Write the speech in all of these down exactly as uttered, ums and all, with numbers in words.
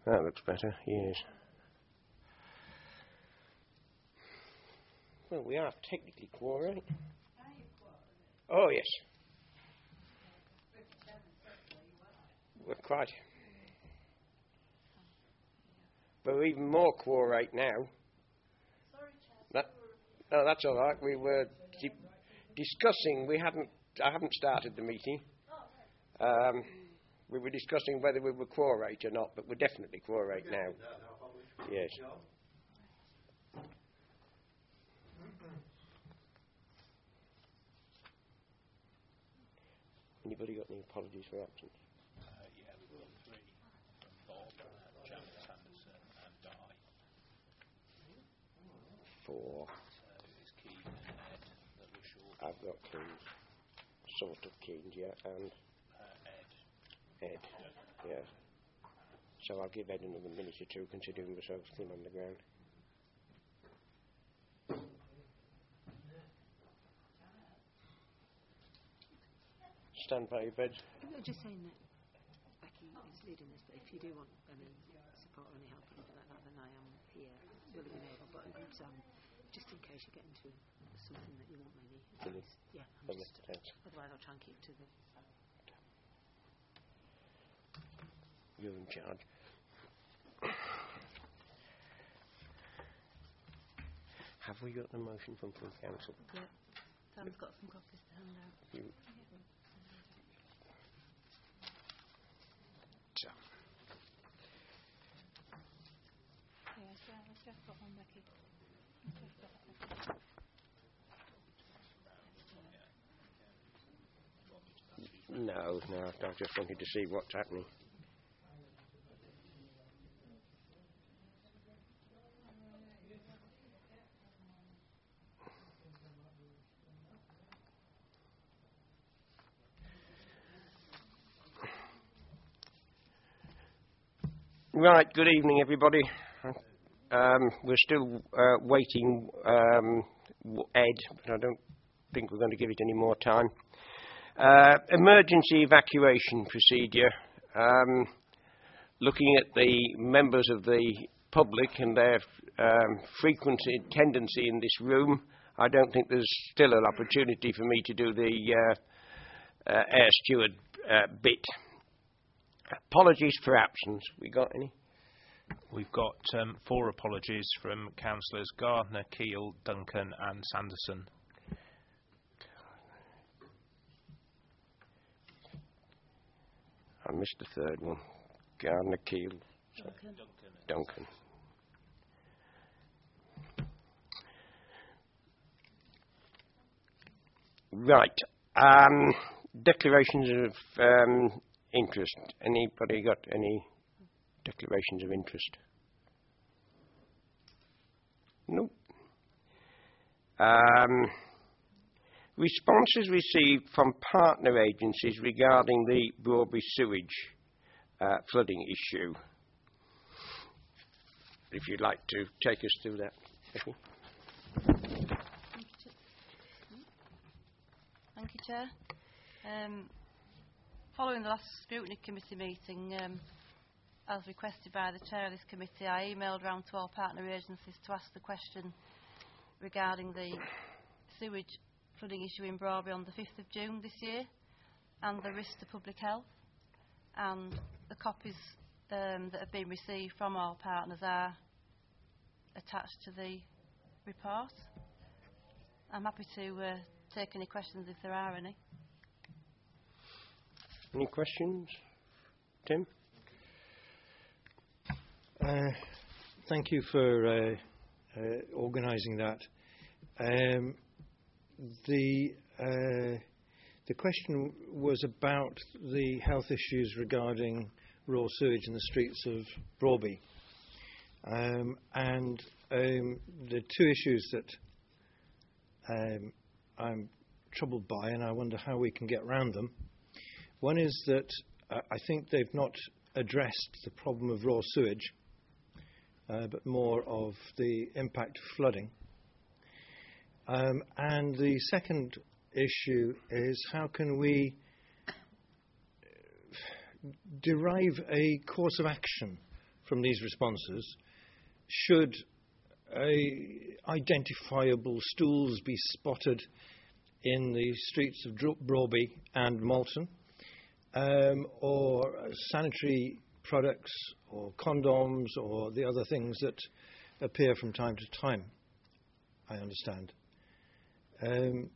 That looks better, yes. Well, we are technically quorate. Oh, yes. We're quite. But we're even more quorate now. That, no, that's all right. We were di- discussing. We hadn't. I haven't started the meeting. Um, we were discussing whether we were quorate or not, but we're definitely quorate now. Yes. Anybody got any apologies for absence? Uh, yeah, we've got three from Bob, uh, Janet Sanderson and Di. Four. So it's Keane and Ed that were short. I've got Keynes. Sort of Keynes, yeah, and Uh, Ed. Ed, yeah. So I'll give Ed another minute or two, considering we're so thin on the ground. Stand by your bed. I'm just saying that Becky is leading this, but if you do want any support or any help or anything like that, then I am here, willing and able. But it's, um, just in case you get into something that you want, maybe. Brilliant. Yeah, I'm Lovely, just, thanks. otherwise I'll try and keep to the... You're in charge. Have we got the motion from full council? Yeah. Sam's got some copies to hand out. You. So. Yeah, so let's just got one, Becky. No, no, I just wanted to see what's happening. Right, good evening, everybody. Um, we're still uh, waiting um, Ed, but I don't think we're going to give it any more time. Uh, emergency evacuation procedure. Um, looking at the members of the public and their um, frequency tendency in this room, I don't think there's still an opportunity for me to do the uh, uh, air steward uh, bit. Apologies for absence. We got any? We've got um, four apologies from councillors Gardner, Keel, Duncan and Sanderson. I missed the third one. Gardner, Keel, Duncan. Duncan. Right. Um, declarations of um, interest. Anybody got any declarations of interest? Nope. Um, responses received from partner agencies regarding the Broadby sewage uh, flooding issue. If you'd like to take us through that, Becky. Thank you, Chair. Um, following the last Scrutiny Committee meeting, um, as requested by the Chair of this committee, I emailed round to all partner agencies to ask the question regarding the sewage flooding issue in Broadby on the fifth of June this year and the risk to public health. And the copies um, that have been received from our partners are attached to the report. I'm happy to uh, take any questions if there are any. Any questions? Tim? Uh, thank you for uh, uh, organising that. Um, the uh, the question was about the health issues regarding raw sewage in the streets of Broadby, um, and um, the two issues that um, I'm troubled by, and I wonder how we can get around them. One is that uh, I think they've not addressed the problem of raw sewage, uh, but more of the impact of flooding. Um, and the second issue is how can we derive a course of action from these responses, should uh, identifiable stools be spotted in the streets of Dro- Broadby and Malton, um, or sanitary products or condoms or the other things that appear from time to time, I understand. Um,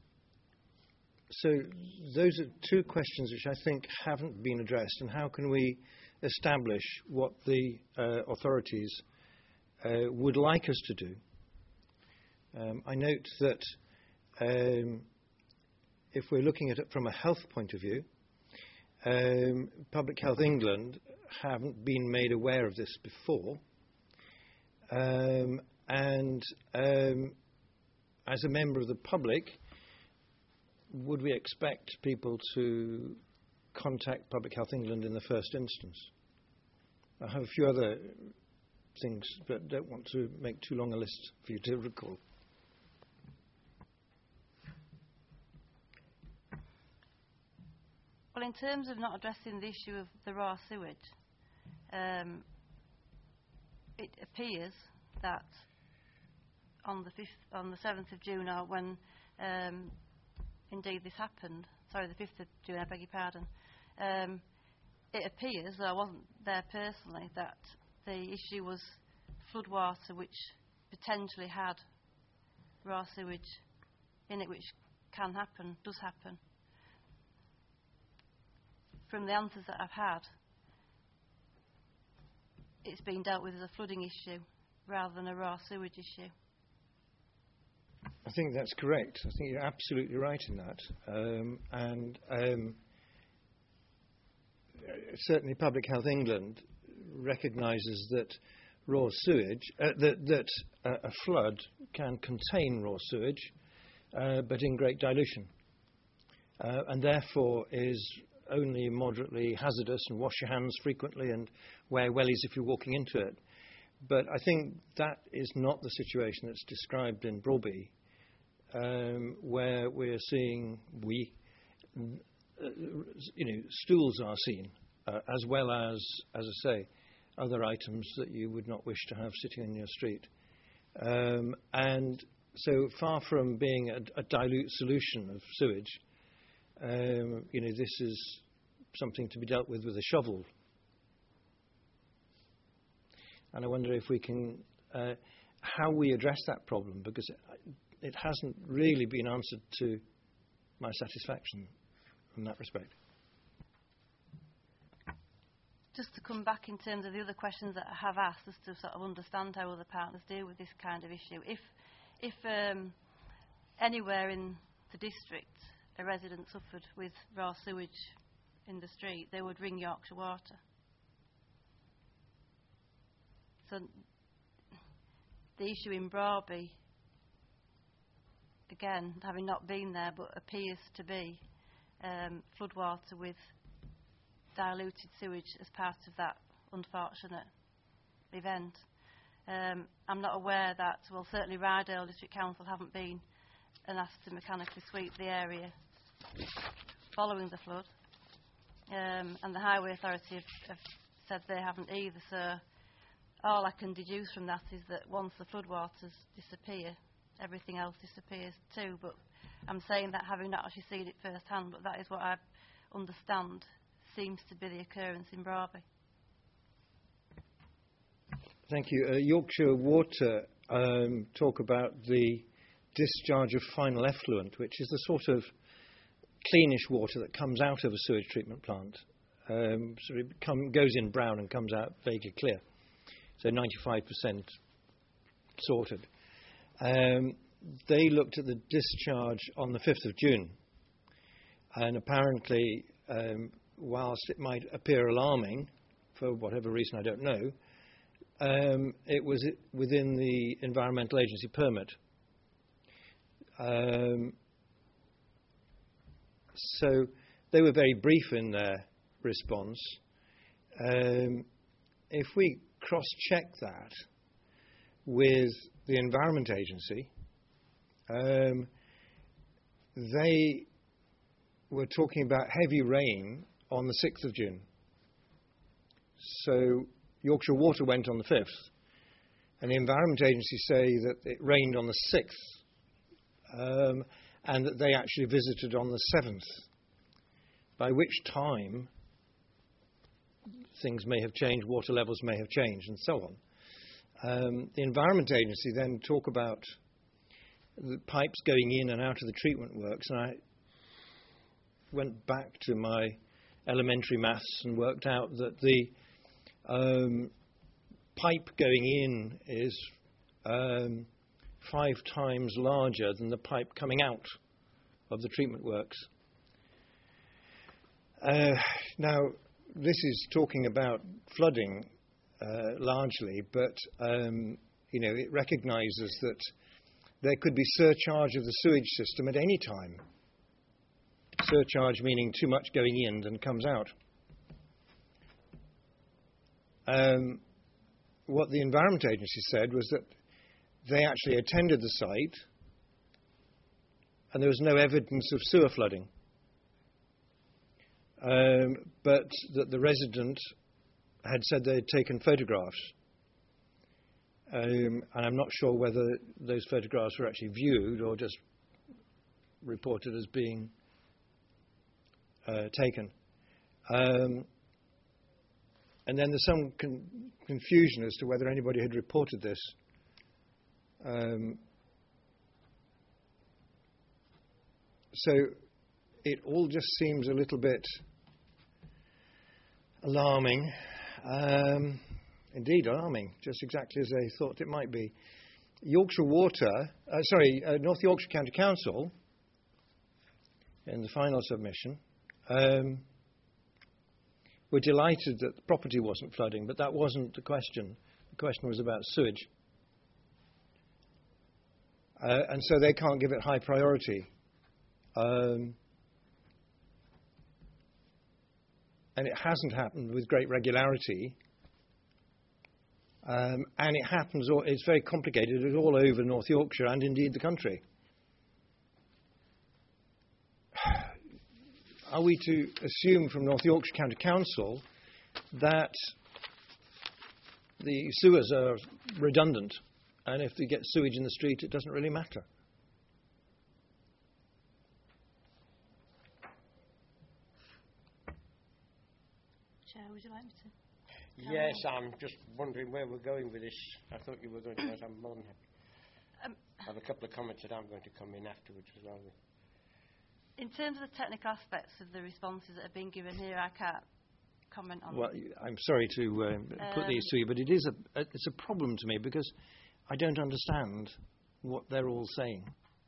so those are two questions which I think haven't been addressed, and how can we establish what the uh, authorities uh, would like us to do. Um, I note that um, if we're looking at it from a health point of view, um, Public Health England haven't been made aware of this before, um, and um, as a member of the public, would we expect people to contact Public Health England in the first instance? I have a few other things, but don't want to make too long a list for you to recall. Well, in terms of not addressing the issue of the raw sewage, um, it appears that on the fifth, on the seventh of June, or when um, indeed this happened, sorry, the fifth of June, I beg your pardon, um, it appears, though I wasn't there personally, that the issue was floodwater which potentially had raw sewage in it, which can happen, does happen. From the answers that I've had, it's been dealt with as a flooding issue rather than a raw sewage issue. I think that's correct. I think you're absolutely right in that. Um, and um, certainly Public Health England recognises that raw sewage, uh, that, that uh, a flood can contain raw sewage, uh, but in great dilution, uh, and therefore is only moderately hazardous, and wash your hands frequently and wear wellies if you're walking into it. But I think that is not the situation that's described in Broadby, um, where we're seeing, we, uh, you know, stools are seen, uh, as well as, as I say, other items that you would not wish to have sitting in your street. Um, and so far from being a, a dilute solution of sewage, um, you know, this is something to be dealt with with a shovel. And I wonder if we can, uh, how we address that problem, because it, it hasn't really been answered to my satisfaction in that respect. Just to come back in terms of the other questions that I have asked, just to sort of understand how other partners deal with this kind of issue. If, if um, anywhere in the district a resident suffered with raw sewage in the street, they would ring Yorkshire Water. So the issue in Broadby, again, having not been there, but appears to be um, floodwater with diluted sewage as part of that unfortunate event. Um, I'm not aware that, well, certainly Rydale District Council haven't been and asked to mechanically sweep the area following the flood, um, and the Highway Authority have, have said they haven't either. So all I can deduce from that is that once the floodwaters disappear, everything else disappears too. But I'm saying that having not actually seen it firsthand, but that is what I understand seems to be the occurrence in Broadby. Thank you. Uh, Yorkshire Water um, talk about the discharge of final effluent, which is the sort of cleanish water that comes out of a sewage treatment plant. Um, so it come, goes in brown and comes out vaguely clear. So ninety-five percent sorted. Um, they looked at the discharge on the fifth of June, and apparently, um, whilst it might appear alarming, for whatever reason I don't know, um, it was within the Environmental Agency permit. Um, so they were very brief in their response. Um, if we cross-check that with the Environment Agency, um, they were talking about heavy rain on the sixth of June. So Yorkshire Water went on the fifth, and the Environment Agency say that it rained on the sixth, um, and that they actually visited on the seventh, by which time things may have changed, water levels may have changed, and so on. Um, the Environment Agency then talk about the pipes going in and out of the treatment works, and I went back to my elementary maths and worked out that the um, pipe going in is um, five times larger than the pipe coming out of the treatment works. Uh, now, this is talking about flooding uh, largely, but um, you know, it recognises that there could be surcharge of the sewage system at any time. Surcharge meaning too much going in than comes out. Um, what the Environment Agency said was that they actually attended the site and there was no evidence of sewer flooding. Um, but that the resident had said they had taken photographs. Um, and I'm not sure whether those photographs were actually viewed or just reported as being uh, taken. Um, and then there's some con- confusion as to whether anybody had reported this. Um, so it all just seems a little bit alarming. Um, indeed, alarming, just exactly as they thought it might be. Yorkshire Water, uh, sorry, uh, North Yorkshire County Council, in the final submission, um, were delighted that the property wasn't flooding, but that wasn't the question. The question was about sewage. Uh, and so they can't give it high priority. Um, and it hasn't happened with great regularity. Um, and it happens, all, it's very complicated, it's all over North Yorkshire and indeed the country. Are we to assume from North Yorkshire County Council that the sewers are redundant, and if they get sewage in the street, it doesn't really matter? Chair, would you like me to? Yes, I'm just wondering where we're going with this. I thought you were going to, I'm more than happy. Um, I have a couple of comments that I'm going to come in afterwards as well. in terms of the technical aspects of the responses that have been given here, I can't comment on. Well, I'm sorry to uh, put um, these to you, but it is a, it's a problem to me because I don't understand what they're all saying.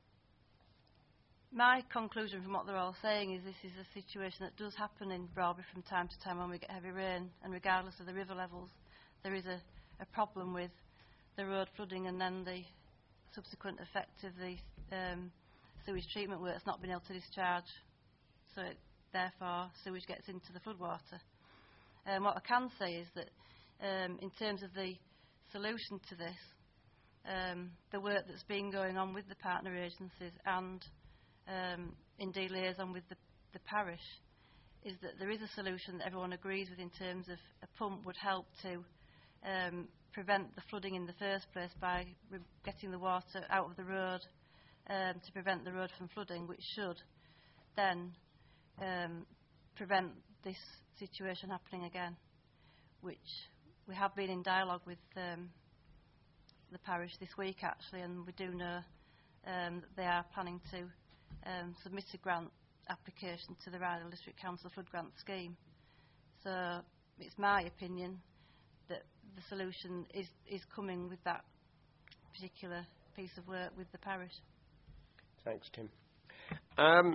My conclusion from what they're all saying is this is a situation that does happen in Broadby from time to time when we get heavy rain, and regardless of the river levels, there is a, a problem with the road flooding and then the subsequent effect of the um, sewage treatment works not being able to discharge, so it, therefore sewage gets into the floodwater. Um, what I can say is that um, in terms of the solution to this, um, the work that's been going on with the partner agencies and um, indeed liaison with the, the parish, is that there is a solution that everyone agrees with in terms of a pump would help to um, prevent the flooding in the first place by re- getting the water out of the road um, to prevent the road from flooding, which should then um, prevent this situation happening again, which we have been in dialogue with um, the parish this week actually, and we do know um, that they are planning to um, submit a grant application to the Rydal District Council Flood Grant Scheme. So it's my opinion that the solution is, is coming with that particular piece of work with the parish. Thanks, Tim. Um,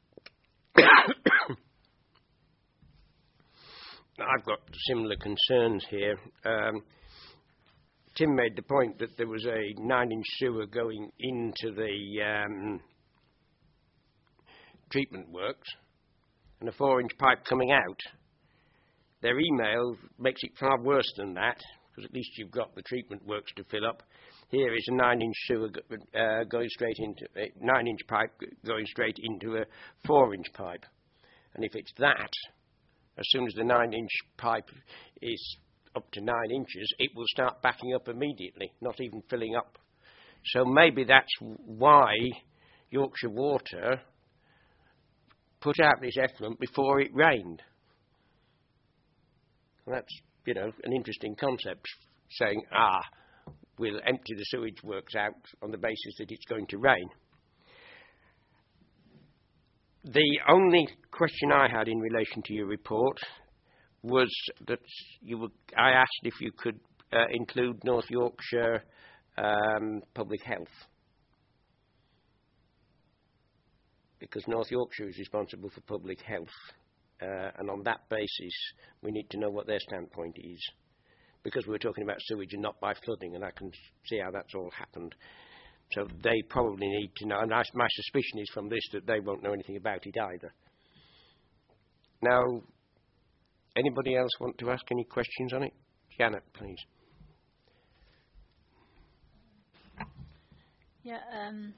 I've got similar concerns here. Um, Tim made the point that there was a nine-inch sewer going into the um, treatment works and a four-inch pipe coming out. Their email makes it far worse than that, because at least you've got the treatment works to fill up. Here is a nine-inch sewer go, uh, going straight into a nine-inch pipe going straight into a four-inch pipe, and if it's that, as soon as the nine-inch pipe is up to nine inches, it will start backing up immediately, not even filling up. So maybe that's why Yorkshire Water put out this effluent before it rained. And that's, you know, an interesting concept, saying, ah, we'll empty the sewage works out on the basis that it's going to rain. The only question I had in relation to your report was that you were, I asked if you could uh, include North Yorkshire um, Public Health, because North Yorkshire is responsible for public health, uh, and on that basis we need to know what their standpoint is, because we're talking about sewage and not by flooding, and I can see how that's all happened. So they probably need to know, and I, my suspicion is from this that they won't know anything about it either. Now, anybody else want to ask any questions on it? Janet, please. Yeah, um,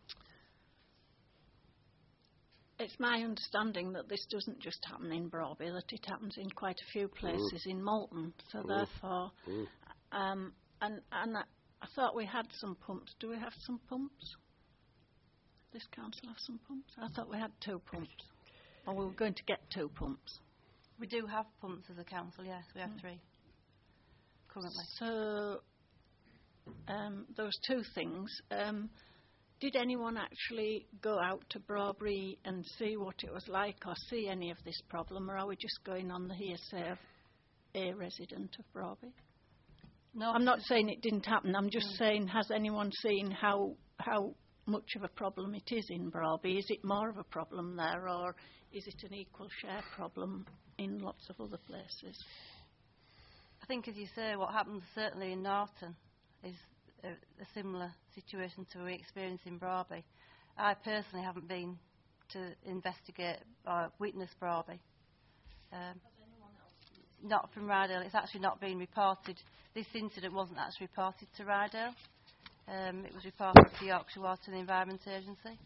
it's my understanding that this doesn't just happen in Broadby, that it happens in quite a few places mm. in Moulton. So mm. therefore, mm. Um, and, and I, I thought we had some pumps. Do we have some pumps? This council have some pumps? I thought we had two pumps. Or we were going to get two pumps. We do have pumps as a council, yes. We have mm. three currently. So um, those two things. Um, did anyone actually go out to Broadby and see what it was like, or see any of this problem, or are we just going on the hearsay of a resident of Broadby? No, I'm not saying it didn't happen. I'm just no. saying, has anyone seen how how much of a problem it is in Broadby? Is it more of a problem there, or is it an equal share problem in lots of other places? I think, as you say, what happens certainly in Norton is a, a similar situation to what we experience in Broadby. I personally haven't been to investigate or witness Broadby. Um, Not from Rydale. It's actually not been reported. This incident wasn't actually reported to Rydale. Um, it was reported to Yorkshire Water and the Environment Agency.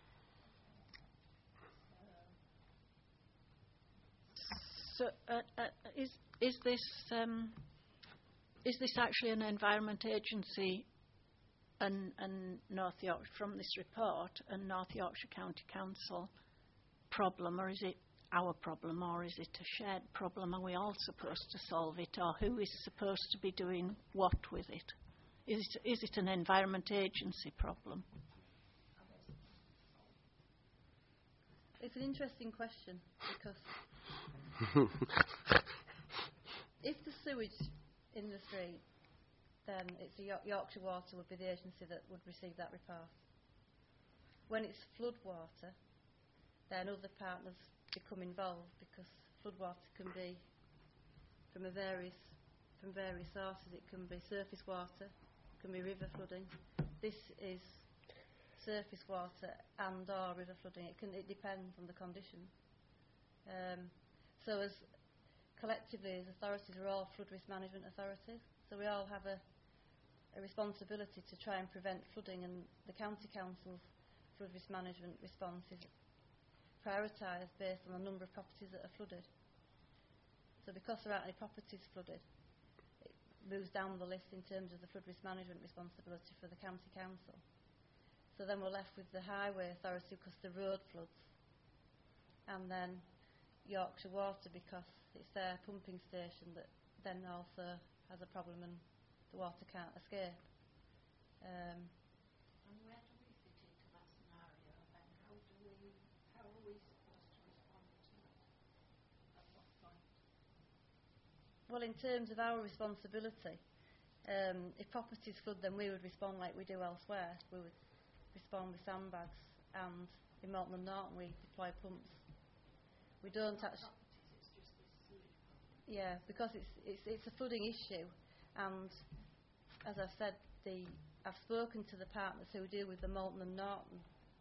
So, uh, uh, is is this um, is this actually an Environment Agency and, and North Yorkshire from this report and North Yorkshire County Council problem, or is it our problem, or is it a shared problem? Are we all supposed to solve it, or who is supposed to be doing what with it? Is it, is it an Environment Agency problem? It's an interesting question, because if the sewage in the street, then it's the York- Yorkshire Water would be the agency that would receive that report. When it's flood water, then other partners become involved, because floodwater can be from a various from various sources. It can be surface water, it can be river flooding. This is surface water and or river flooding. It can it depends on the conditions. Um, so as collectively as authorities, we're all flood risk management authorities, so we all have a, a responsibility to try and prevent flooding, and the county council's flood risk management response is prioritised based on the number of properties that are flooded. So because there aren't any properties flooded, it moves down the list in terms of the flood risk management responsibility for the county council. So then we're left with the highway authority because the road floods, and then Yorkshire Water because it's their pumping station that then also has a problem and the water can't escape. Um, and where do we fit into that scenario, and how do we How are we supposed to respond to that? At what point? Well, in terms of our responsibility, um, if properties flood, then we would respond like we do elsewhere. We would respond with sandbags, and in Moulton and Norton we deploy pumps. We don't actually. It's just this sewage problem. Yeah, because it's it's it's a flooding issue, and as I said, the I've spoken to the partners who deal with the Moulton and Norton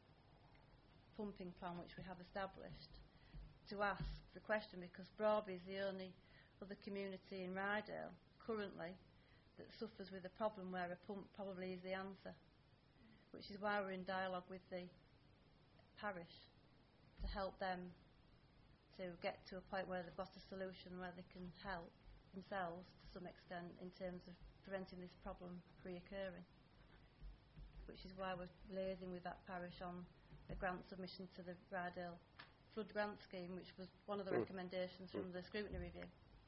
pumping plan which we have established to ask the question, because Broadby is the only other community in Rydale currently that suffers with a problem where a pump probably is the answer, which is why we're in dialogue with the parish to help them to get to a point where they've got a solution where they can help. themselves to some extent in terms of preventing this problem reoccurring, which is why we're liaising with that parish on a grant submission to the Rydale Flood Grant Scheme, which was one of the mm. recommendations from the scrutiny review.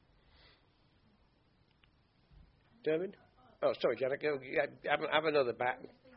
Dermot? Oh, sorry, Janet, go, have, have another back.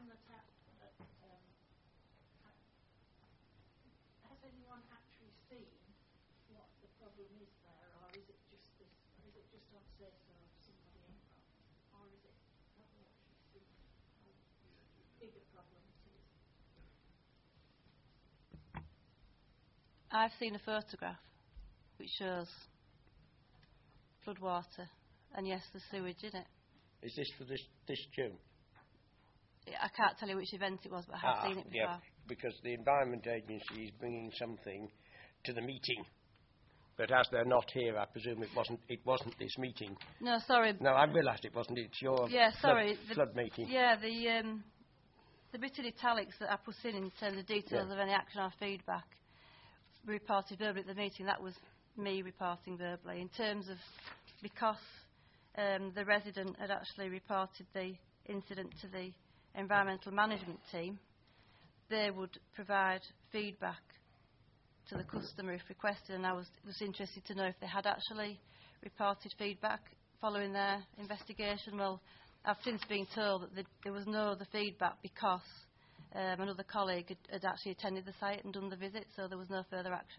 I've seen a photograph which shows floodwater and yes, there's sewage in it. Is this for this, this June? I can't tell you which event it was, but I have ah, seen it before. Yeah, because the Environment Agency is bringing something to the meeting. But as they're not here, I presume it wasn't it wasn't this meeting. No, sorry. No, I realised it wasn't. It's your yeah, sorry, flood, the, flood meeting. Yeah, the um, the bit in italics that I put in in terms of details yeah. of any action or feedback reported verbally at the meeting, that was me reporting verbally. In terms of, because um, the resident had actually reported the incident to the environmental management team, they would provide feedback to the customer if requested, and I was, was interested to know if they had actually reported feedback following their investigation. Well, I've since been told that the, there was no other feedback because um, another colleague had, had actually attended the site and done the visit, so there was no further action.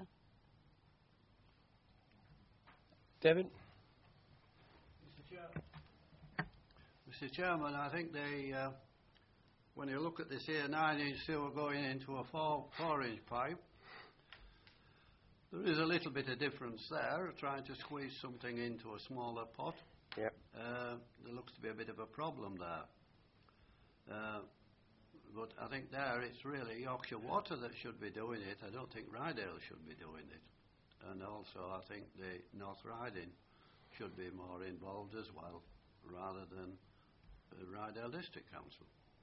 David? Mister Chairman, Mister Chairman, I think they, uh, when you look at this here nine-inch sewer going into a four, four-inch pipe, there is a little bit of difference there, trying to squeeze something into a smaller pot. Yep. Uh, there looks to be a bit of a problem there. Uh, but I think there it's really Yorkshire Water that should be doing it. I don't think Rydale should be doing it. And also I think the North Riding should be more involved as well, rather than the Rydale District Council.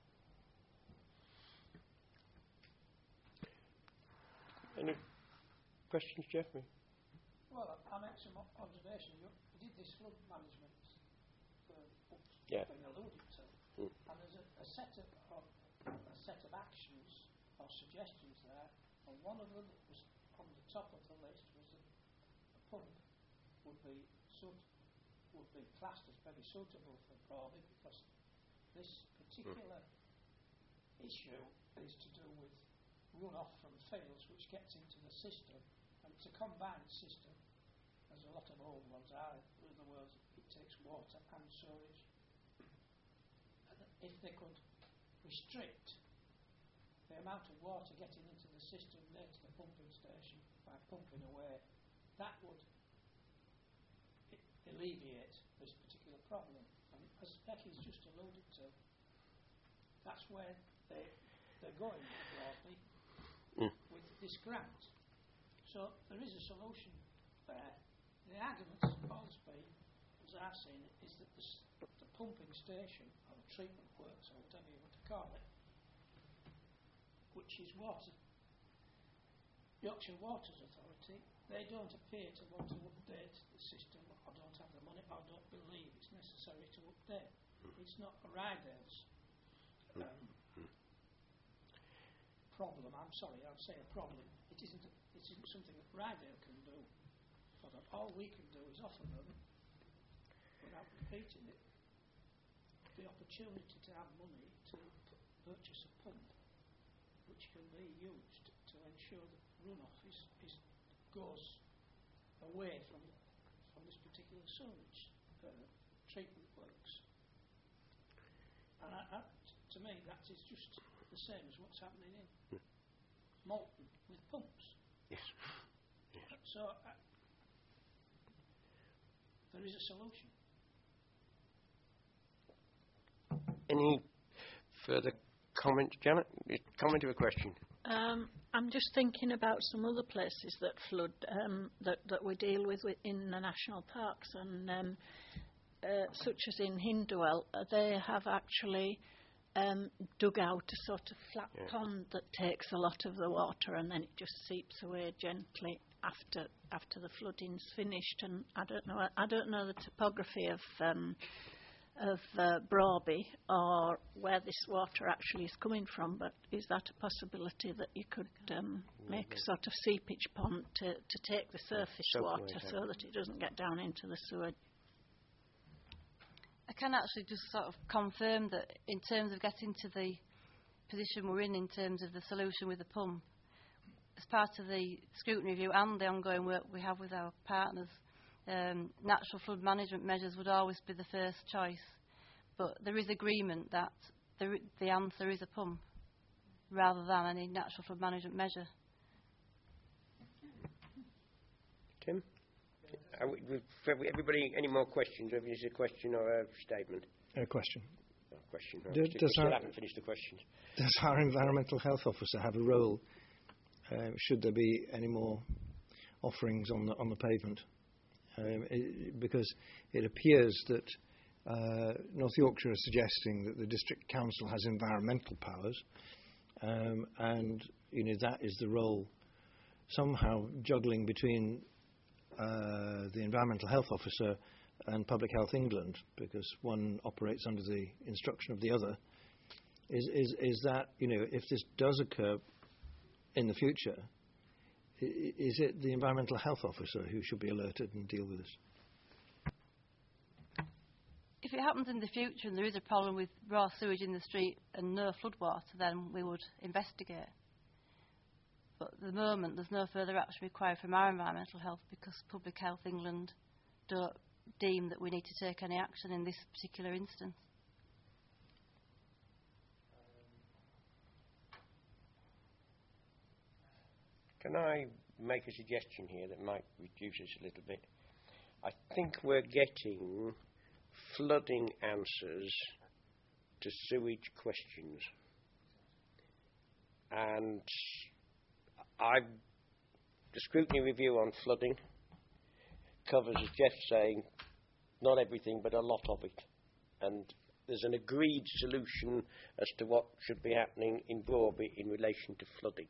Any questions, Jeffrey? Well, I make some observations. You did this flood management for books yeah. being alluded to, mm. and there's a, a set of, of a set of actions or suggestions there, and one of them that was on the top of the list was that a pump would be suit, would be classed as very suitable for Crawley, because this particular mm. issue is to do with runoff from fields which gets into the system, and it's a combined system, as a lot of old ones are. In other words, it takes water and sewage. And if they could restrict the amount of water getting into the system near to the pumping station by pumping away, that would alleviate this particular problem. And as Becky's just alluded to, that's where they, they're going broadly mm. with this grant. So there is a solution there. The argument supposed to be, as I've seen it, is that the, the pumping station, or the treatment works, or whatever you want to call it, which is water, Yorkshire Waters Authority, they don't appear to want to update the system, or don't have the money, or don't believe it's necessary to update. Mm. It's not Rydale's um, mm. problem. I'm sorry, I'll say a problem. It isn't. It isn't something that Rydale can do. But all we can do is offer them, without repeating it, the opportunity to have money to p- purchase a pump, which can be used to ensure that runoff is, is goes away from from this particular sewage uh, treatment works. And I, I, to me, that is just the same as what's happening in Malton with pumps. Yes. yes. So uh, there is a solution. Any further comments, Janet? Comment or a question? Um, I'm just thinking about some other places that flood, um, that, that we deal with in the national parks, and um, uh, such as in Hindwell, uh, they have actually um, dug out a sort of flat yeah. pond that takes a lot of the water, and then it just seeps away gently after after the flooding's finished. And I don't know I don't know the topography of um, of uh, Brawby or where this water actually is coming from, but is that a possibility that you could um, make a sort of seepage pond to, to take the surface So water so that it doesn't get down into the sewer? I can actually just sort of confirm that in terms of getting to the position we're in in terms of the solution with the pump, as part of the scrutiny review and the ongoing work we have with our partners, um, natural flood management measures would always be the first choice. But there is agreement that the, the answer is a pump rather than any natural flood management measure. Tim? Are we, we've, everybody, any more questions? Whether it's a question or a statement? A question. No, question. No, Do, we still, does we still our, haven't finished the questions. Does our environmental health officer have a role? Uh, should there be any more offerings on the on the pavement? Um, it, because it appears that uh, North Yorkshire is suggesting that the district council has environmental powers, um, and you know that is the role somehow juggling between uh, the environmental health officer and Public Health England, because one operates under the instruction of the other. Is is is that you know if this does occur in the future, is it the environmental health officer who should be alerted and deal with this? If it happens in the future and there is a problem with raw sewage in the street and no floodwater, then we would investigate. But at the moment, there's no further action required from our environmental health because Public Health England don't deem that we need to take any action in this particular instance. Can I make a suggestion here that might reduce this a little bit? I think we're getting flooding answers to sewage questions. And I, the scrutiny review on flooding covers, as Jeff's saying, not everything, but a lot of it. And there's an agreed solution as to what should be happening in Brawby in relation to flooding.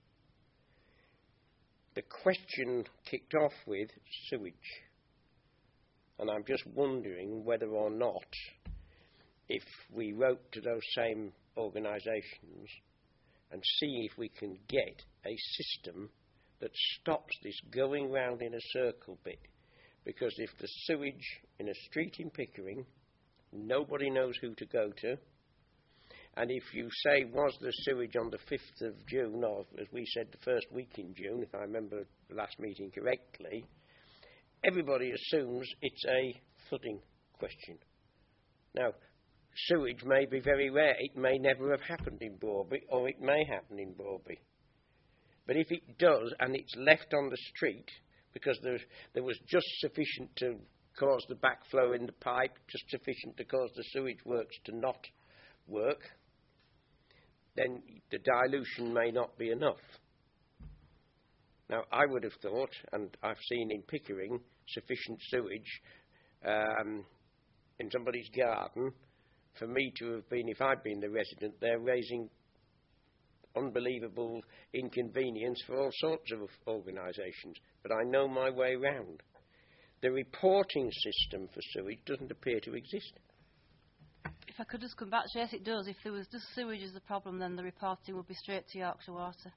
The question kicked off with sewage, and I'm just wondering whether or not, if we wrote to those same organisations and see if we can get a system that stops this going round in a circle bit, because if the sewage in a street in Pickering, nobody knows who to go to. And if you say, was the sewage on the fifth of June, or as we said, the first week in June, if I remember the last meeting correctly, everybody assumes it's a flooding question. Now, sewage may be very rare. It may never have happened in Brawby, or it may happen in Brawby. But if it does, and it's left on the street, because there, there was just sufficient to cause the backflow in the pipe, just sufficient to cause the sewage works to not work, then the dilution may not be enough. Now, I would have thought, and I've seen in Pickering, sufficient sewage um, in somebody's garden for me to have been, if I'd been the resident there, raising unbelievable inconvenience for all sorts of organisations. But I know my way round. The reporting system for sewage doesn't appear to exist. If I could just come back, yes, it does. If there was just sewage as the problem, then the reporting would be straight to Yorkshire Water.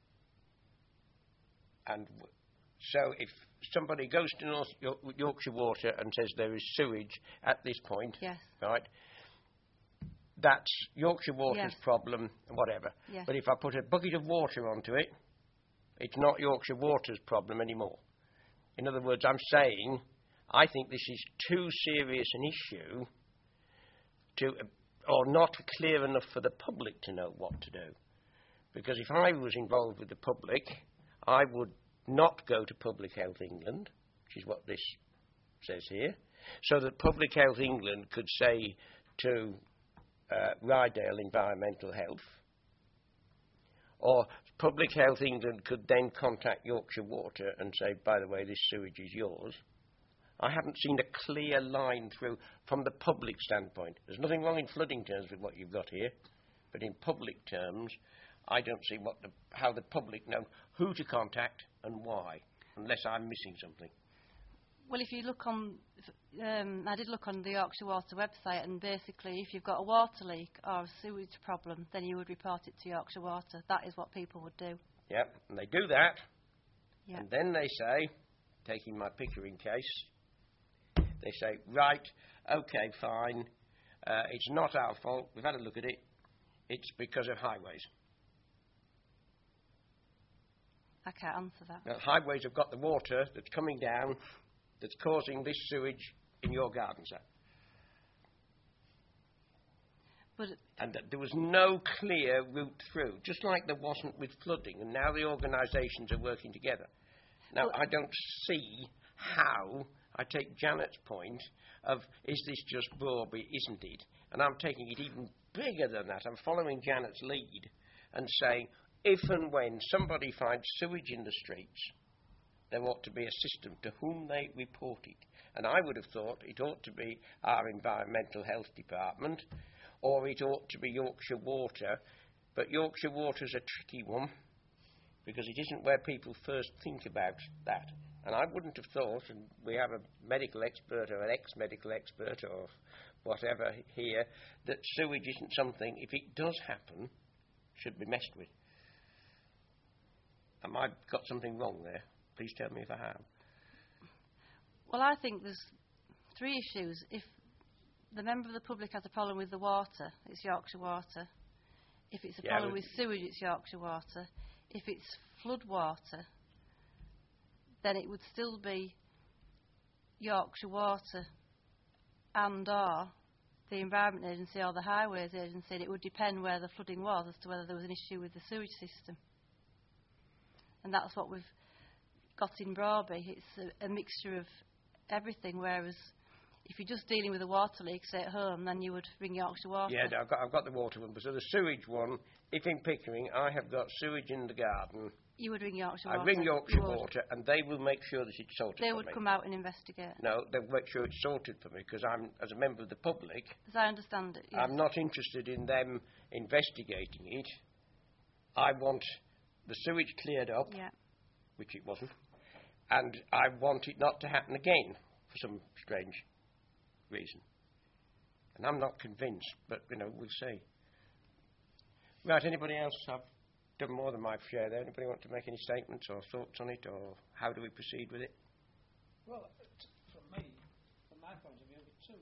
And w- so if somebody goes to North York- Yorkshire Water and says there is sewage at this point, yes, right, that's Yorkshire Water's yes. problem, whatever. Yes. But if I put a bucket of water onto it, it's not Yorkshire Water's problem anymore. In other words, I'm saying I think this is too serious an issue to... Uh, or not clear enough for the public to know what to do. Because if I was involved with the public, I would not go to Public Health England, which is what this says here, so that Public Health England could say to uh, Rydale Environmental Health, or Public Health England could then contact Yorkshire Water and say, by the way, this sewage is yours. I haven't seen a clear line through from the public standpoint. There's nothing wrong in flooding terms with what you've got here, but in public terms, I don't see what the, how the public know who to contact and why. unless I'm missing something. Well, if you look on, um, I did look on the Yorkshire Water website, and basically if you've got a water leak or a sewage problem, then you would report it to Yorkshire Water. That is what people would do. Yep, and they do that, Yep. and then they say, taking my Pickering case, they say, right, okay, fine, uh, it's not our fault, we've had a look at it, it's because of highways. I can't answer that. Now, highways have got the water that's coming down that's causing this sewage in your garden, sir. But And that there was no clear route through, just like there wasn't with flooding, and now the organisations are working together. Now, Well- I don't see how, I take Janet's point of, is this just Broadby, isn't it? And I'm taking it even bigger than that. I'm following Janet's lead and saying, if and when somebody finds sewage in the streets, there ought to be a system to whom they report it. And I would have thought it ought to be our Environmental Health Department, or it ought to be Yorkshire Water. But Yorkshire Water's a tricky one, because it isn't where people first think about that. And I wouldn't have thought, and we have a medical expert or an ex-medical expert or whatever here, that sewage isn't something, if it does happen, should be messed with. Am I got something wrong there? Please tell me if I have. Well, I think there's three issues. If the member of the public has a problem with the water, it's Yorkshire Water. If it's a Yeah, problem but- with sewage, it's Yorkshire Water. If it's flood water, then it would still be Yorkshire Water and or the Environment Agency or the Highways Agency, and it would depend where the flooding was as to whether there was an issue with the sewage system. And that's what we've got in Broadby. It's a, a mixture of everything, whereas if you're just dealing with a water leak, say at home, then you would ring Yorkshire Water. Yeah, no, I've got, I've got the water one. But so the sewage one, if in Pickering I have got sewage in the garden, You would ring Yorkshire I Water. ring Yorkshire You would. Water and they will make sure that it's sorted They for would me. come out and investigate. No, they'll make sure it's sorted for me, because I'm, as a member of the public, As I understand it, yes. I'm not interested in them investigating it. I want the sewage cleared up, Yeah. which it wasn't, and I want it not to happen again for some strange reason. And I'm not convinced, but, you know, we'll see. Right, anybody else? I've done more than my share there. Anybody want to make any statements or thoughts on it, or how do we proceed with it? Well, t- from me, from my point of view, two,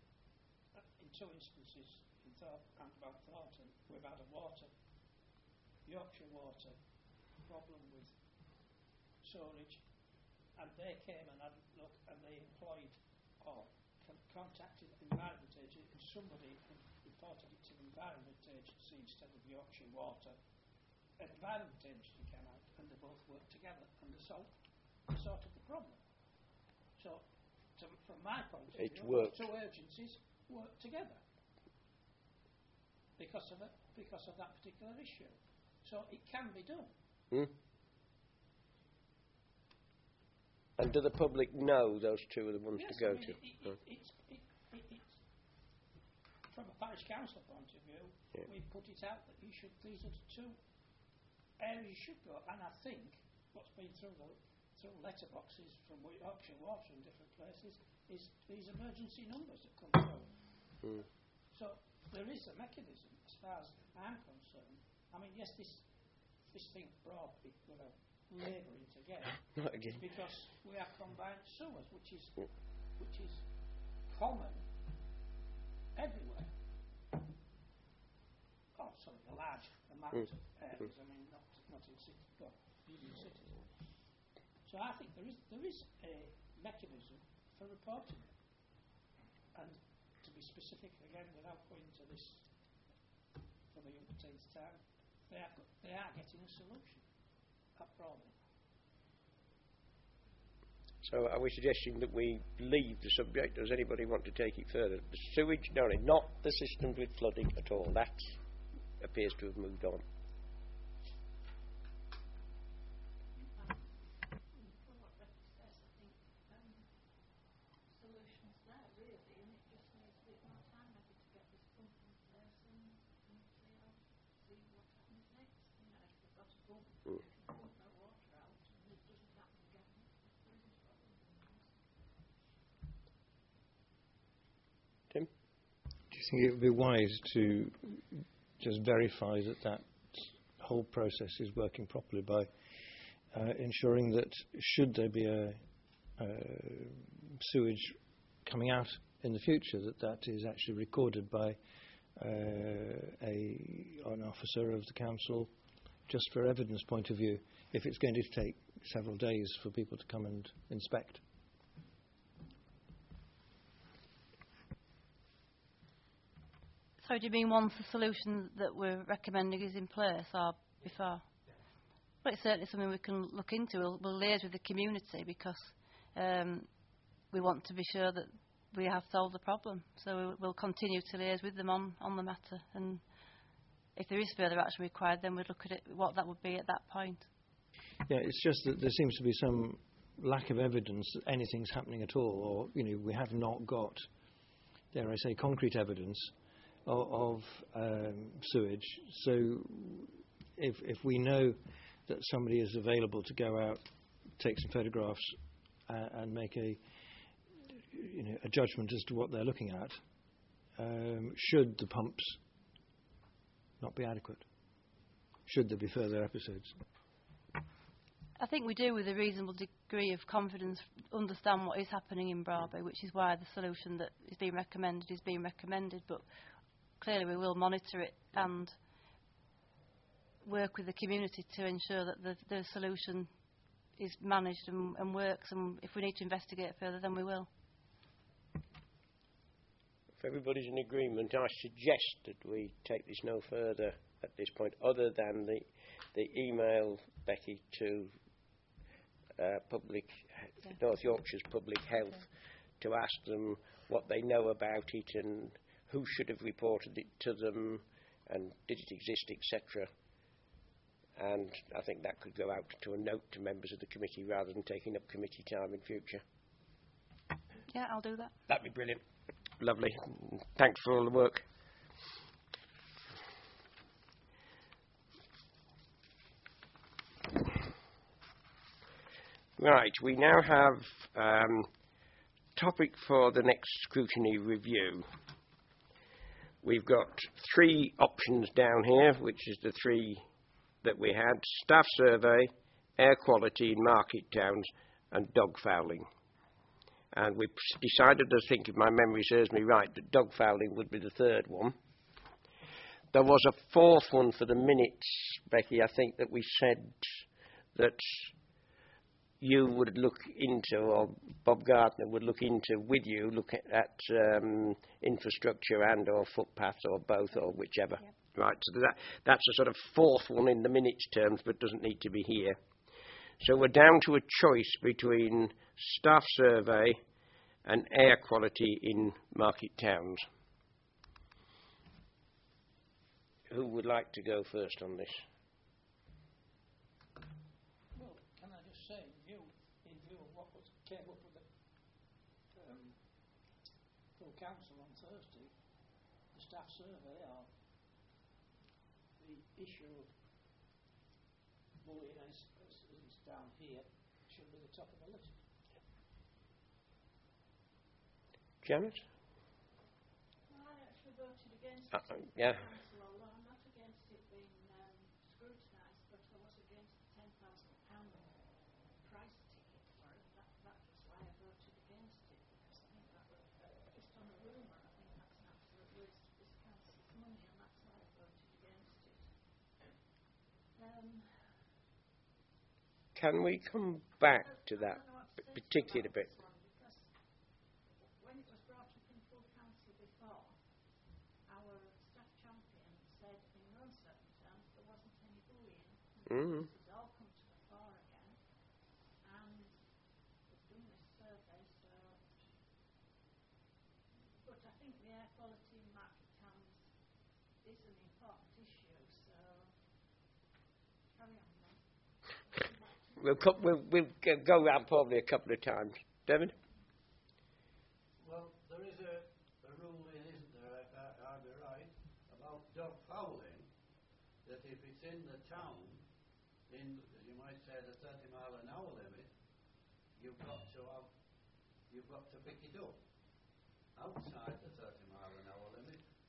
in two instances, in Thorpe, roundabout Thornton, we've had a water, Yorkshire Water, problem with sewerage, and they came and had a look, and they employed or con- contacted the Environment Agency, and somebody reported it to the Environment Agency instead of Yorkshire Water. The Environment Agency came out, and they both worked together, and they solved, they sorted the problem. So, to, from my point of It's view, worked. two agencies work together because of it, because of that particular issue. So it can be done. Hmm? And do the public know those two are the ones Yes, to go I mean, to? It, it, Huh. it, it's, it, it, it's from a parish council point of view, Yeah. we put it out that you should. These are the two areas you should go. And I think what's been through the through letterboxes from Yorkshire Water and different places is these emergency numbers that come through. Hmm. So there is a mechanism, as far as I'm concerned. I mean, yes, this this thing Broadby, you know, labouring together. Not again. Because we have combined sewers, which is Yeah. which is common everywhere. Oh, sorry, a large amount Mm. of areas. I mean, not not in cities, but even cities. So I think there is there is a mechanism for reporting it, and to be specific again, without going to this for the umpteenth time, they are go- they are getting a solution. That problem. So are we suggesting that we leave the subject? Does anybody want to take it further? The sewage, no, no, not the systems with flooding at all. That appears to have moved on. think it would be wise to just verify that that whole process is working properly by uh, ensuring that should there be a, a sewage coming out in the future, that that is actually recorded by uh, a, an officer of the council, just for evidence point of view, if it's going to take several days for people to come and inspect. So do you mean once the solution that we're recommending is in place, or before? Well, it's certainly something we can look into. We'll, we'll liaise with the community, because um, we want to be sure that we have solved the problem. So we'll, we'll continue to liaise with them on, on the matter, and if there is further action required, then we'd look at it, what that would be at that point. Yeah, it's just that there seems to be some lack of evidence that anything's happening at all, or, you know, we have not got, dare I say, concrete evidence of, of um, sewage. So if, if we know that somebody is available to go out, take some photographs, uh, and make a, you know, a judgment as to what they're looking at, um, should the pumps not be adequate? Should there be further episodes? I think we do, with a reasonable degree of confidence, understand what is happening in Brarby, which is why the solution that is being recommended is being recommended. But clearly we will monitor it and work with the community to ensure that the, the solution is managed and, and works, and if we need to investigate further, then we will. If everybody's in agreement, I suggest that we take this no further at this point, other than the, the email, Becky, to uh, public, yeah. North Yorkshire's Public Health, okay, to ask them what they know about it and who should have reported it to them and did it exist, et cetera. And I think that could go out to a note to members of the committee rather than taking up committee time in future. Yeah, I'll do that. That'd be brilliant. Lovely. Thanks for all the work. Right, we now have um, topic for the next scrutiny review. We've got three options down here, which is the three that we had: staff survey, air quality in market towns, and dog fouling. And we decided, I think, if my memory serves me right, that dog fouling would be the third one. There was a fourth one for the minutes, Becky, I think, that we said that you would look into, or Bob Gardner would look into with you, look at, at um, infrastructure and or footpaths or both or whichever. Yep. Right, so that, that's a sort of fourth one in the minutes terms, but doesn't need to be here. So we're down to a choice between staff survey and air quality in market towns. Who would like to go first on this? Well, can I just say, in view, in view of what was, came up with the um, full council on Thursday, the staff survey, or the issue of bullying as, as is down here, should be the top of the list. Janet? Well, I actually voted against uh, it. Yeah. Council, although I'm not against it being um, scrutinised, but I was against the ten thousand pound price ticket for it. That, that was why I voted against it, because I think that was uh, just on a rumour. I think that's an absolute waste of this council's money, and that's why I voted against it. Um, Can we come back to that particular bit? When it was brought up in full council before, our staff champion said in uncertain terms there wasn't any bullying. Mm. This has all come to the fore again, and we've done this survey, so. But I think the air quality in market towns is an important issue, so carry on then. We'll, co- we'll, we'll go round probably a couple of times. Devin? Well, there is a, a rule in, isn't there, uh, I'd be right, about dog fouling, that if it's in the town, in, you might say, the thirty mile an hour limit, you've got to have, you've got to pick it up. Outside the thirty mile an hour limit,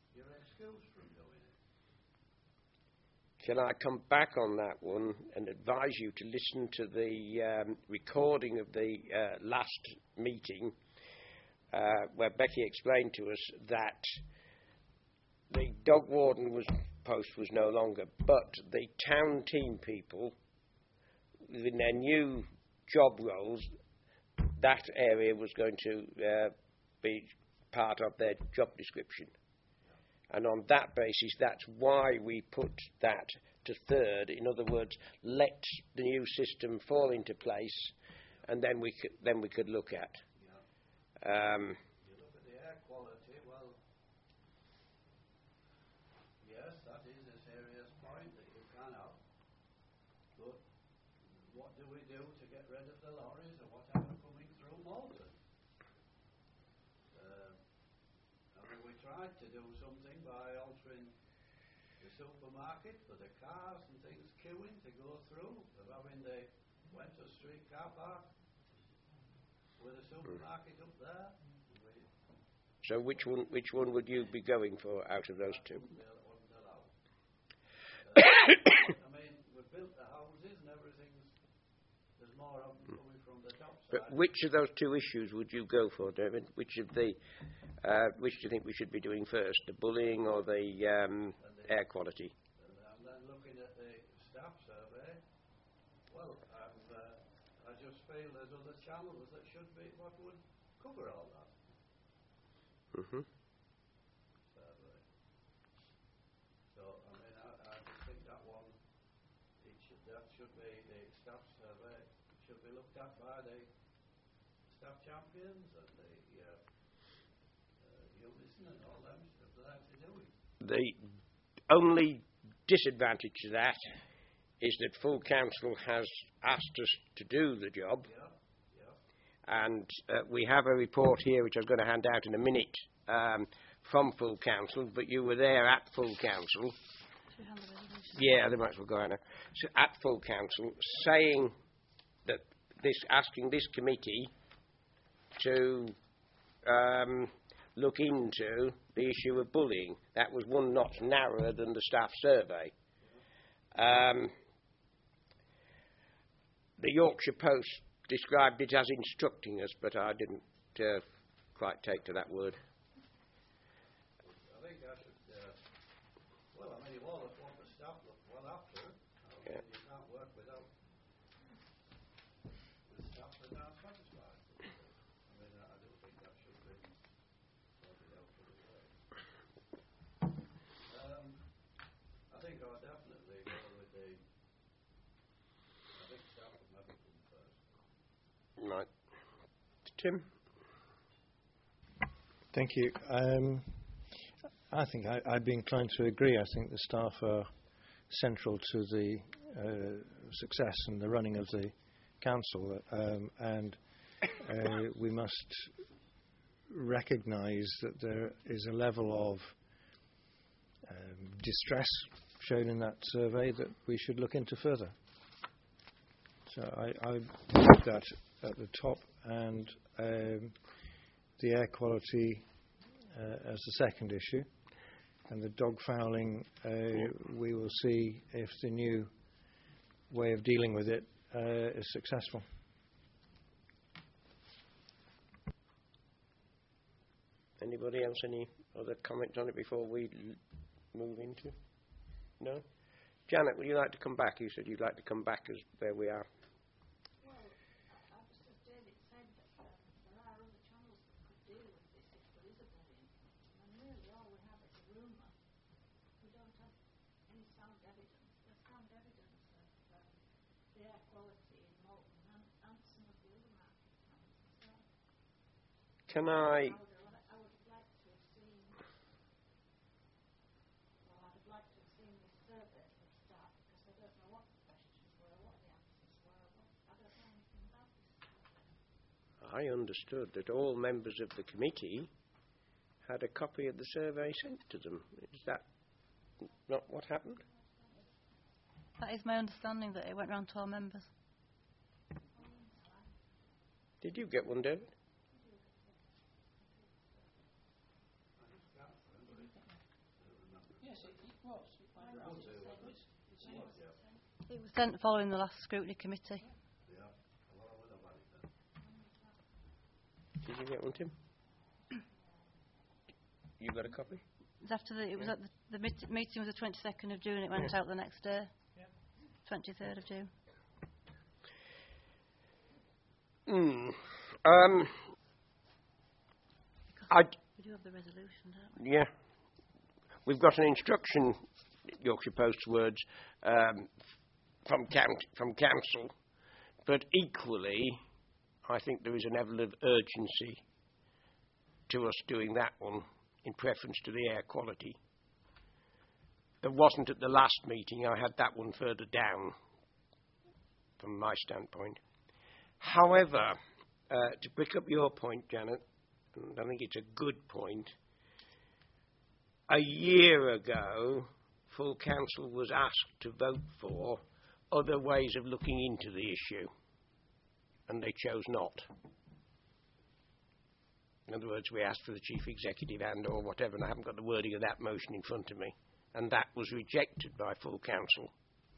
excuse from doing it. Shall I come back on that one and advise you to listen to the um, recording of the uh, last meeting uh, where Becky explained to us that the dog warden was, post was no longer, but the town team people, in their new job roles, that area was going to uh, be part of their job description. And on that basis, that's why we put that to third. In other words, let the new system fall into place, and then we could, then we could look at. Yeah. Um, You look at the air quality, well, yes, that is a serious point that you can have. But what do we do to get rid of the lorries or whatever coming through Malden? Uh, I mean, we tried to do something by altering the supermarket for the cars and things queuing to go through, of having the Winter Street car park with a supermarket up there. We, so which one which one would you be going for out of those two? That wasn't allowed. Uh, I mean, we've built the houses and everything's, there's more of them coming from the top side. But which of those two issues would you go for, David? Which of the uh, which do you think we should be doing first, the bullying or the um, air quality? And, and then looking at the staff survey, well, I'm, uh, I just feel there's other channels that should be what would cover all that Mm-hmm. survey. So, I mean, I, I just think that one, it should, that should be the staff survey, should be looked at by the staff champions and the uh, uh, unison and all them, for them to do it. The only disadvantage to that is that full council has asked us to do the job, Yeah, yeah. and uh, we have a report here which I'm going to hand out in a minute um, from full council, but you were there at full council. Should we hand the resolution? Yeah, they might as well go out now. So at full council, saying that this, asking this committee to um, look into the issue of bullying. That was one notch narrower than the staff survey. Um, the Yorkshire Post described it as instructing us, but I didn't uh, quite take to that word. I think I should, uh, well, I mean, you all want the staff look well after. I mean, Yeah. you can't work without the staff that aren't satisfied. I mean, I, I do think that should be sorted out for the way. Um, I think I'll definitely go with the, I think staff would maybe come first. Right. Tim? Thank you. Um, I think I, I'd be inclined to agree. I think the staff are central to the uh, success and the running of the council, um, and uh, we must recognise that there is a level of um, distress shown in that survey that we should look into further. So I, I put that at the top, and um, the air quality uh, as the second issue, and the dog fouling, uh, we will see if the new way of dealing with it uh, is successful. Anybody else any other comments on it before we l- move into? No? Janet, would you like to come back? You said you'd like to come back as where we are. Well, I, I just, as David said, that uh, there are other channels that could deal with this if there is a bullying. And really all we have is a rumour. We don't have any sound evidence. There's sound evidence of um, the air quality in Malton and, and some of the other market towns as well. Can I... I would, li- I would have liked to have seen, well, I would like to have seen this survey for a start, because I don't know what the questions were, what the answers were, what, I don't know anything about this survey. I understood that all members of the committee had a copy of the survey sent to them. Is that not what happened? That is my understanding, that it went round to all members. Did you get one, David? Yes, it, it was. It went round. It's, it's here. It was sent following the last scrutiny committee. Did you get one, Tim? You got a copy? It was after the, it was Yeah. at the, the mit- meeting was the twenty-second of June. It went out the next day, Yeah. twenty-third of June. Hmm. Um. I. We do have the resolution, don't we? Yeah. We've got an instruction, Yorkshire Post's words, um, from count, from council, but equally, I think there is a level of urgency to us doing that one in preference to the air quality. There wasn't at the last meeting. I had that one further down from my standpoint. However, uh, to pick up your point, Janet, and I think it's a good point, a year ago, full council was asked to vote for other ways of looking into the issue, and they chose not. In other words, we asked for the chief executive and or whatever, and I haven't got the wording of that motion in front of me, and that was rejected by full council.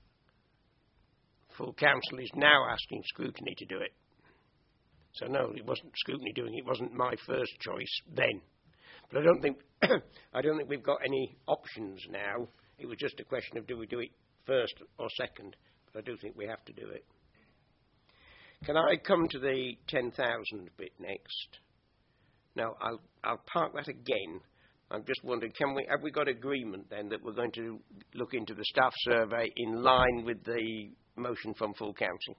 Full council is now asking scrutiny to do it. So no, it wasn't scrutiny doing it. It wasn't my first choice then. But I don't think I don't think we've got any options now. It was just a question of do we do it first or second. But I do think we have to do it. Can I come to the ten thousand bit next? Now I'll I'll park that again. I'm just wondering, can we have we got agreement then that we're going to look into the staff survey in line with the motion from full council?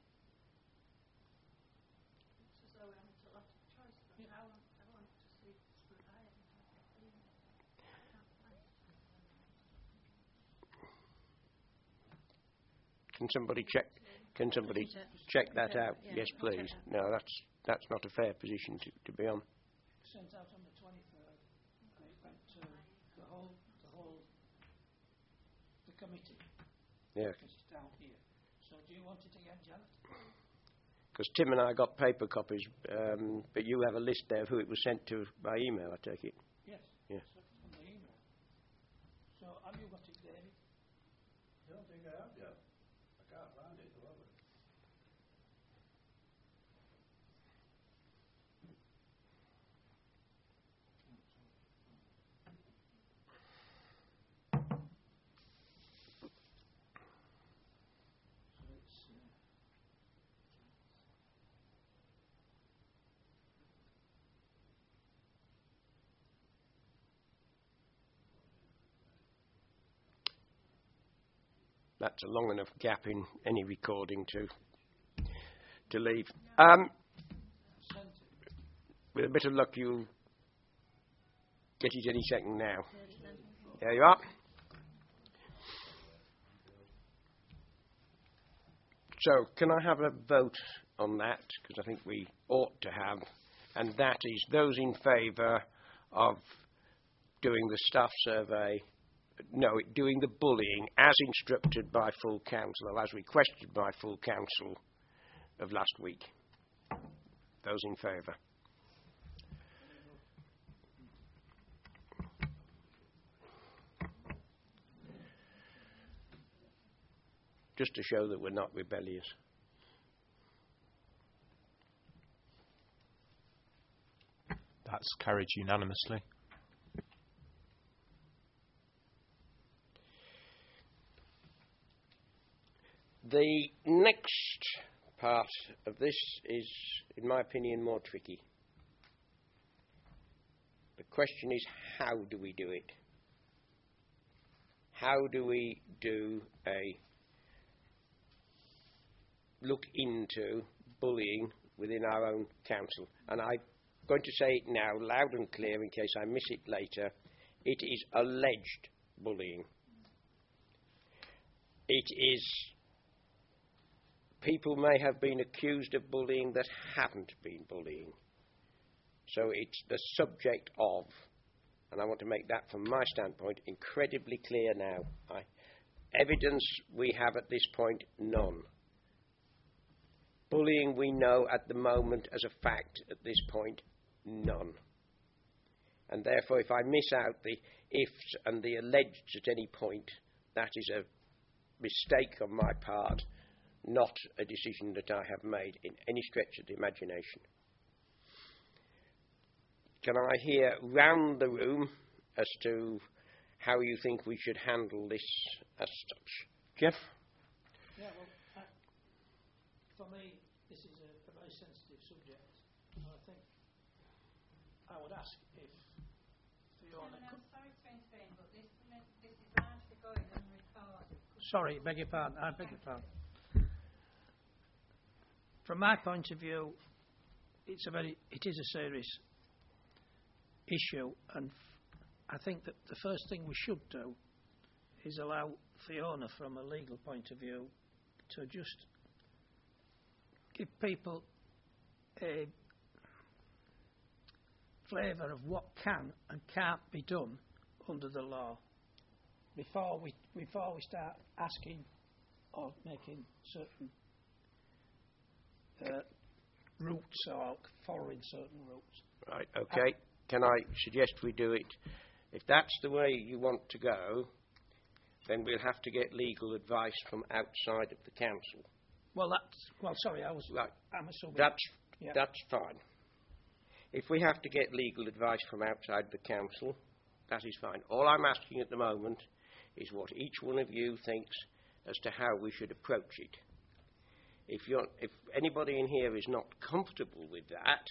Can somebody check? Can somebody check that out? Yes, please. No, that's that's not a fair position to, to be on. Sent out on the twenty-third, and it went to the whole, the whole, the committee. Yeah. It's down here. So do you want it again, Janet? Because Tim and I got paper copies, um, but you have a list there of who it was sent to by email, I take it. Yes. Yeah. So from the email. So have you got it, David? I don't think I have yet. I can't find it, however. So it's, uh, That's a long enough gap in any recording to to leave. Um, sent it. with a bit of luck, you'll get it any second now. There you are. So, can I have a vote on that? Because I think we ought to have. And that is those in favour of doing the staff survey, no, doing the bullying as instructed by full council, or as requested by full council of last week. Those in favour. Just to show that we're not rebellious. That's carried unanimously. The next part of this is, in my opinion, more tricky. The question is, how do we do it? How do we do a look into bullying within our own council? And I'm going to say it now, loud and clear, in case I miss it later. It is alleged bullying. It is people may have been accused of bullying that haven't been bullying. So it's the subject of, and I want to make that from my standpoint incredibly clear now. I, evidence we have at this point, none. Bullying we know at the moment as a fact at this point, none. And therefore, if I miss out the ifs and the alleged at any point, that is a mistake on my part, not a decision that I have made in any stretch of the imagination. Can I hear round the room as to how you think we should handle this as such? Jeff? Yeah, well, uh, for me, this is a, a very sensitive subject. And I think I would ask if Fiona could... I'm sorry to intervene, but this, this is actually going and recorded. Sorry, beg your pardon. I beg your pardon. From my point of view, it's a very, it is a serious issue, and f- I think that the first thing we should do is allow Fiona, from a legal point of view, to just give people a flavour of what can and can't be done under the law before we before we start asking or making certain uh, routes or following certain routes. Right, okay. Can I suggest we do it? If that's the way you want to go, then we'll have to get legal advice from outside of the council. Well, that's... Well, sorry, I was... Right. I'm assuming... That's, yeah. that's fine. If we have to get legal advice from outside the council, that is fine. All I'm asking at the moment is what each one of you thinks as to how we should approach it. If, you're, if anybody in here is not comfortable with that,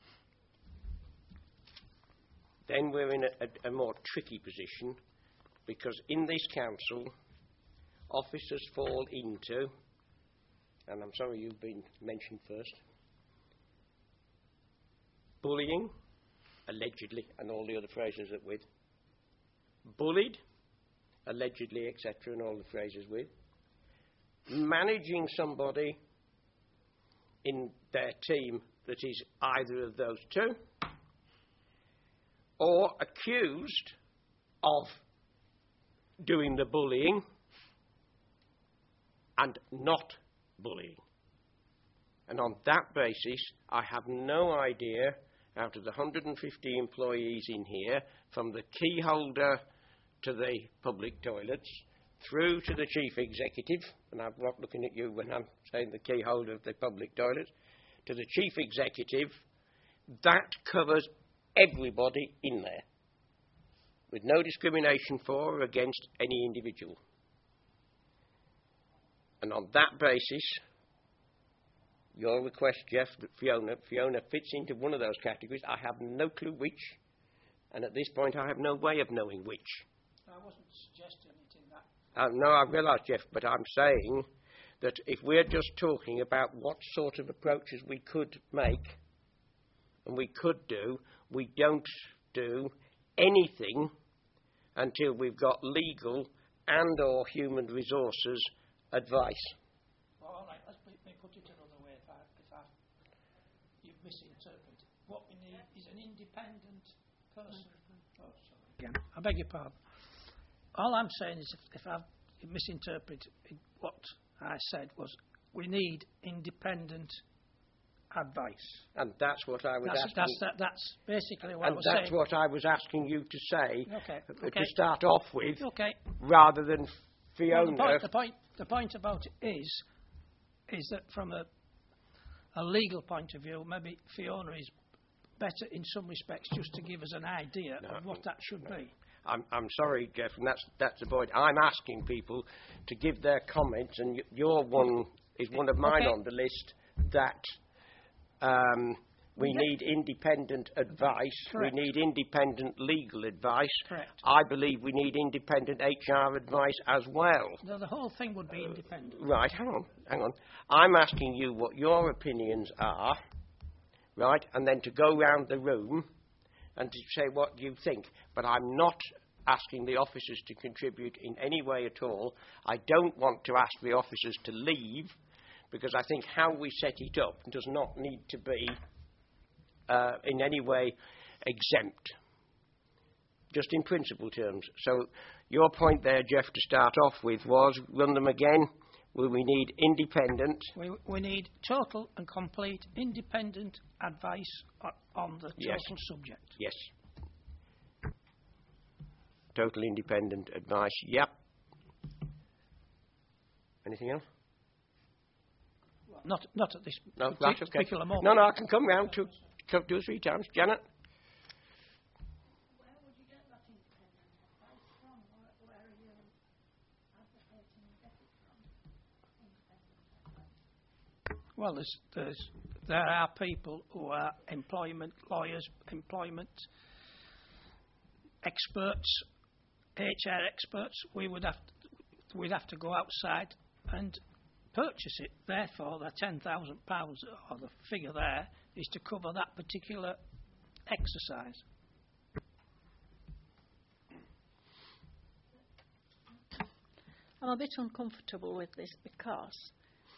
then we're in a, a, a more tricky position, because in this council, officers fall into, and I'm sorry you've been mentioned first, bullying, allegedly, and all the other phrases that with, bullied, allegedly, et cetera, and all the phrases with, managing somebody in their team that is either of those two, or accused of doing the bullying and not bullying. And on that basis, I have no idea, out of the one hundred fifty employees in here, from the key holder to the public toilets, through to the chief executive, and I'm not looking at you when I'm saying the key holder of the public toilets, to the chief executive, that covers everybody in there, with no discrimination for or against any individual. And on that basis, your request, Jeff, that Fiona, Fiona fits into one of those categories. I have no clue which, and at this point I have no way of knowing which. I wasn't suggesting it in that. Uh, no, I realise, Jeff, but I'm saying that if we're just talking about what sort of approaches we could make and we could do, we don't do anything until we've got legal and or human resources advice. Well, all right, let's me put it another way if I, if I, you've misinterpreted. What we need is an independent person. Oh, sorry. Again, I beg your pardon. All I'm saying is if, if I've misinterpreted what I said was we need independent advice. And that's what I was that's, asking. That's, that, that's basically what and I was that's saying. what I was asking you to say, okay. uh, Okay. to start off with, okay. rather than Fiona. Well, the, point, the, point, the point about it is, is that from a, a legal point of view, maybe Fiona is better in some respects just to give us an idea no. of what that should be. I'm, I'm sorry, Jeff, and that's, that's the point. I'm asking people to give their comments, and y- your one is one of mine okay. on the list, that um, we Yeah. need independent advice. Correct. We need independent legal advice. Correct. I believe we need independent H R advice as well. No, the whole thing would be independent. Right, hang on, hang on. I'm asking you what your opinions are, right, and then to go round the room and to say what you think. But I'm not asking the officers to contribute in any way at all. I don't want to ask the officers to leave, because I think how we set it up does not need to be uh, in any way exempt, just in principle terms. So your point there, Jeff, to start off with was, run them again, will we need independent... We, we need total and complete independent advice on, on the total Yes. subject. Yes. total independent advice. Yep. Anything else? Well, not not at this No, partic- that's okay. particular moment. No, no, I can come round to come two or three times. Janet? Where would you get that independent advice from? Where, where are you advocating you get it from? Independent advice. Well, there's, there's, there are people who are employment lawyers, employment experts, H R experts. We would have to, we'd have to go outside and purchase it. Therefore, the ten thousand pounds or the figure there is to cover that particular exercise. I'm a bit uncomfortable with this because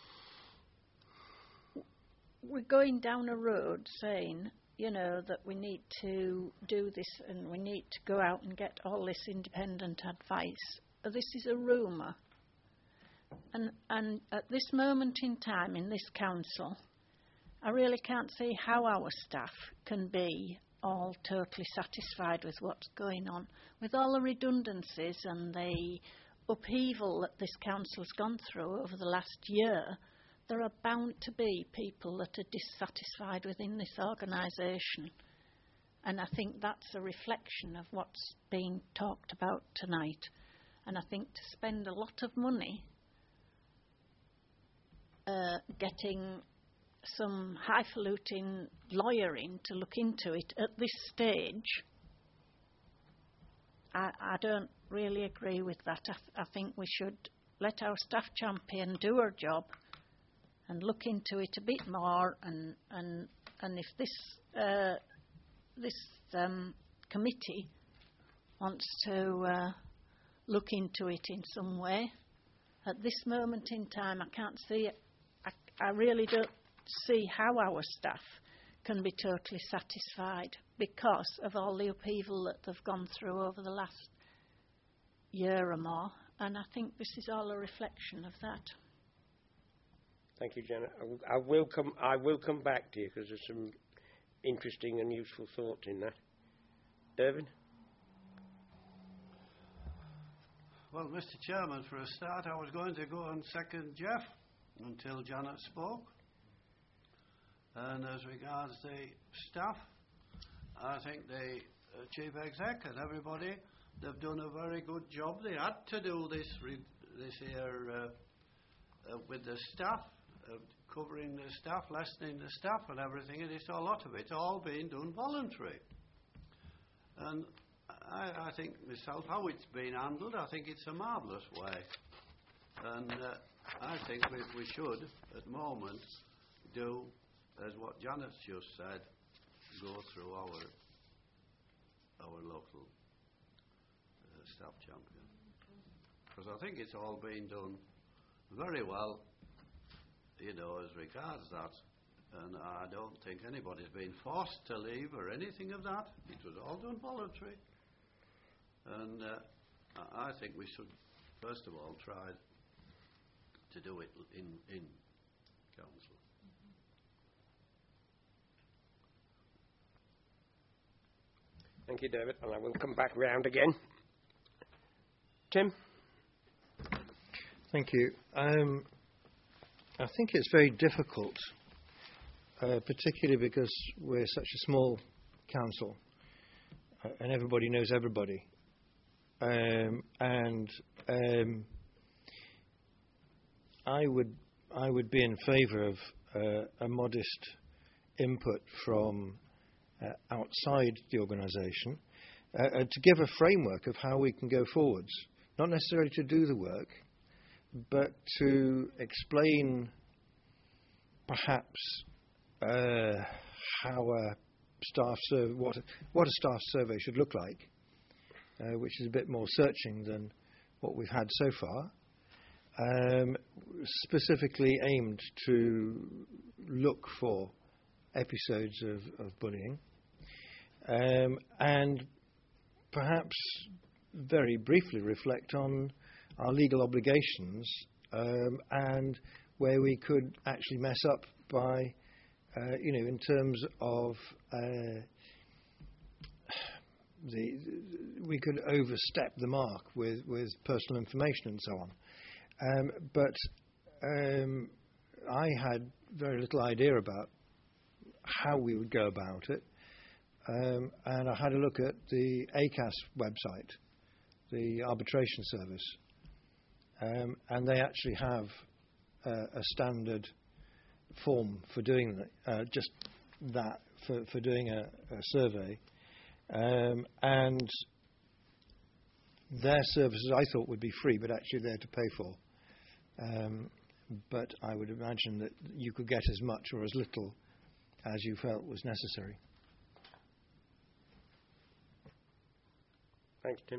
we're going down a road saying, you know, that we need to do this and we need to go out and get all this independent advice. This is a rumour. And, and at this moment in time in this council, I really can't see how our staff can be all totally satisfied with what's going on. With all the redundancies and the upheaval that this council's gone through over the last year, there are bound to be people that are dissatisfied within this organisation. And I think that's a reflection of what's being talked about tonight. And I think to spend a lot of money uh, getting some highfalutin lawyer in to look into it at this stage, I, I don't really agree with that. I, th- I think we should let our staff champion do her job and look into it a bit more, and and and if this uh, this um, committee wants to uh, look into it in some way, at this moment in time, I can't see it. I, I really don't see how our staff can be totally satisfied because of all the upheaval that they've gone through over the last year or more, and I think this is all a reflection of that. Thank you, Janet. I will, I will come. I will come back to you because there's some interesting and useful thoughts in that. Irvin? Well, Mister Chairman, for a start, I was going to go and second Jeff until Janet spoke. And as regards the staff, I think the uh, Chief Exec and everybody, they've done a very good job. They had to do this re- this year uh, uh, with the staff, uh, covering the staff, lessening the staff and everything, and it's a lot of it all being done voluntary. And I, I think myself, how it's been handled, I think it's a marvellous way. And uh, I think we, we should, at the moment, do as what Janet's just said, go through our our local uh, staff champion. Because I think it's all been done very well, you know, as regards that. And I don't think anybody's been forced to leave or anything of that. It was all done voluntary. And uh, I think we should, first of all, try to do it in, in council. Thank you, David. And I will come back round again. Tim? Thank you. Um, I think it's very difficult, uh, particularly because we're such a small council uh, and everybody knows everybody. Um, and um, I would I would be in favour of uh, a modest input from uh, outside the organisation uh, uh, to give a framework of how we can go forwards. Not necessarily to do the work, but to explain perhaps uh, how a staff survey, what, what a staff survey should look like, uh, which is a bit more searching than what we've had so far, um, specifically aimed to look for episodes of, of bullying, um, and perhaps very briefly reflect on our legal obligations um, and where we could actually mess up by, uh, you know, in terms of uh, the, the we could overstep the mark with, with personal information and so on. Um, but um, I had very little idea about how we would go about it, um, and I had a look at the A C A S website, the arbitration service, um, and they actually have uh, a standard form for doing that, uh, just that for, for doing a, a survey, um, and their services I thought would be free, but actually they're to pay for. Um, but I would imagine that you could get as much or as little as you felt was necessary. Thanks, Tim.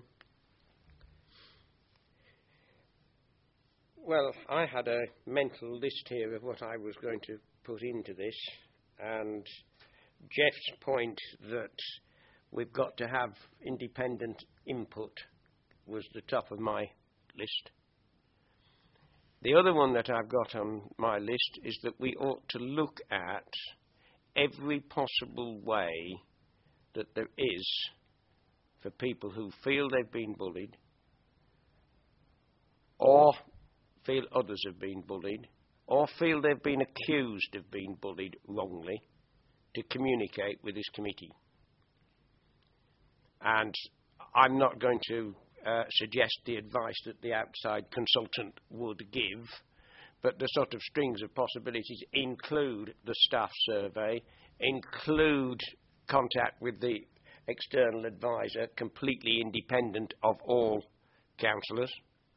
Well, I had a mental list here of what I was going to put into this, and Jeff's point that we've got to have independent input was the top of my list. The other one that I've got on my list is that we ought to look at every possible way that there is for people who feel they've been bullied or feel others have been bullied or feel they've been accused of being bullied wrongly to communicate with this committee. And I'm not going to uh, suggest the advice that the outside consultant would give, but the sort of strings of possibilities include the staff survey, include contact with the external advisor, completely independent of all councillors.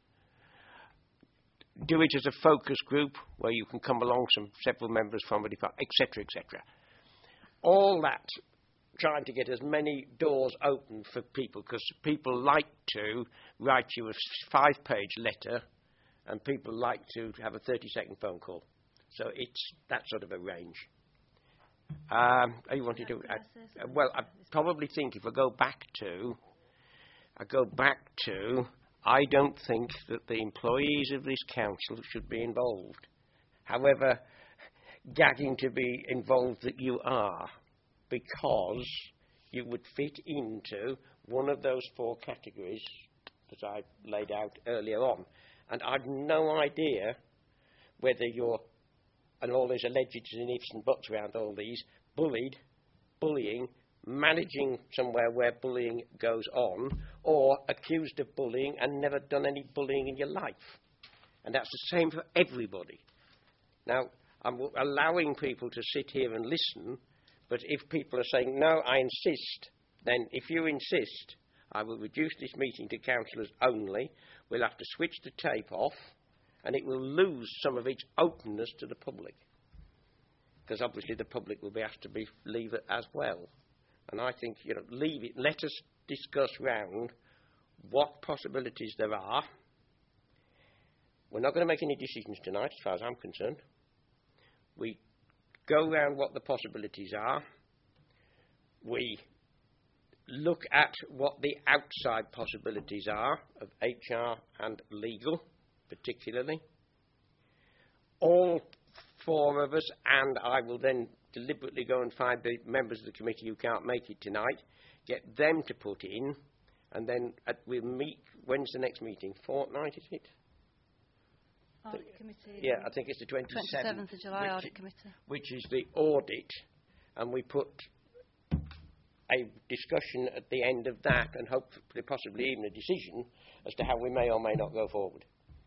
Do it as a focus group where you can come along, some several members from a department, et cetera, et cetera. All that, trying to get as many doors open for people, because people like to write you a five-page letter and people like to have a thirty-second phone call. So it's that sort of a range. Um, oh, you wanted to? Uh, well, I probably think if I go back to, I go back to, I don't think that the employees of this council should be involved. However, gagging to be involved that you are, because you would fit into one of those four categories that I laid out earlier on. And I've no idea whether you're, and all these alleged and ifs and buts around all these, bullied, bullying, managing somewhere where bullying goes on, or accused of bullying and never done any bullying in your life. And that's the same for everybody. Now, I'm allowing people to sit here and listen, but if people are saying, no, I insist, then if you insist, I will reduce this meeting to councillors only. We'll have to switch the tape off, and it will lose some of its openness to the public. Because obviously the public will be asked to be, leave it as well. And I think, you know, leave it. Let us discuss round what possibilities there are. We're not going to make any decisions tonight, as far as I'm concerned. We go round what the possibilities are. We look at what the outside possibilities are of H R and legal, particularly. All four of us, and I will then deliberately go and find the members of the committee who can't make it tonight, get them to put in, and then at, we'll meet. When's the next meeting? Fortnight, is it? Audit committee. Yeah, I think it's the twenty-seventh. twenty-seventh of July, which, audit committee. Which is the audit, and we put a discussion at the end of that, and hopefully possibly even a decision as to how we may or may not go forward.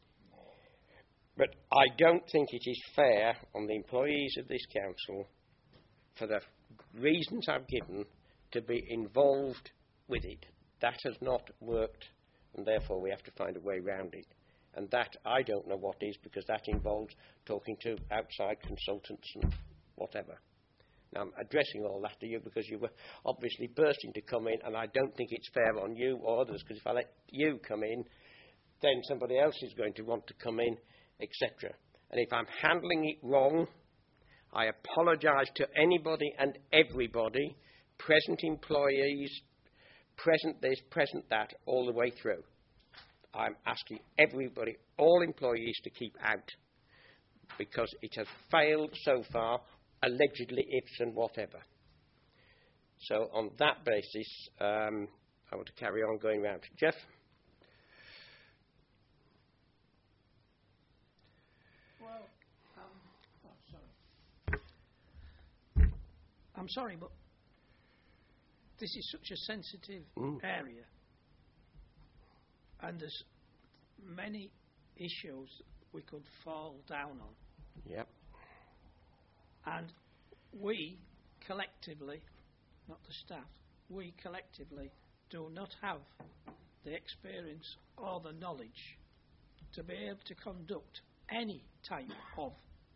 But I don't think it is fair on the employees of this council, for the reasons I've given, to be involved with it. That has not worked, and therefore we have to find a way round it. And that, I don't know what is, because that involves talking to outside consultants and whatever. Now, I'm addressing all that to you because you were obviously bursting to come in, and I don't think it's fair on you or others, because if I let you come in, then somebody else is going to want to come in, et cetera. And if I'm handling it wrong, I apologise to anybody and everybody, present employees, present this, present that, all the way through. I'm asking everybody, all employees, to keep out, because it has failed so far, allegedly ifs and whatever. So on that basis, um, I want to carry on going round. Jeff? Well, um, oh, sorry. I'm sorry, but this is such a sensitive Mm. area, and there's many issues we could fall down on. Yep. And we collectively, not the staff, we collectively do not have the experience or the knowledge to be able to conduct any type of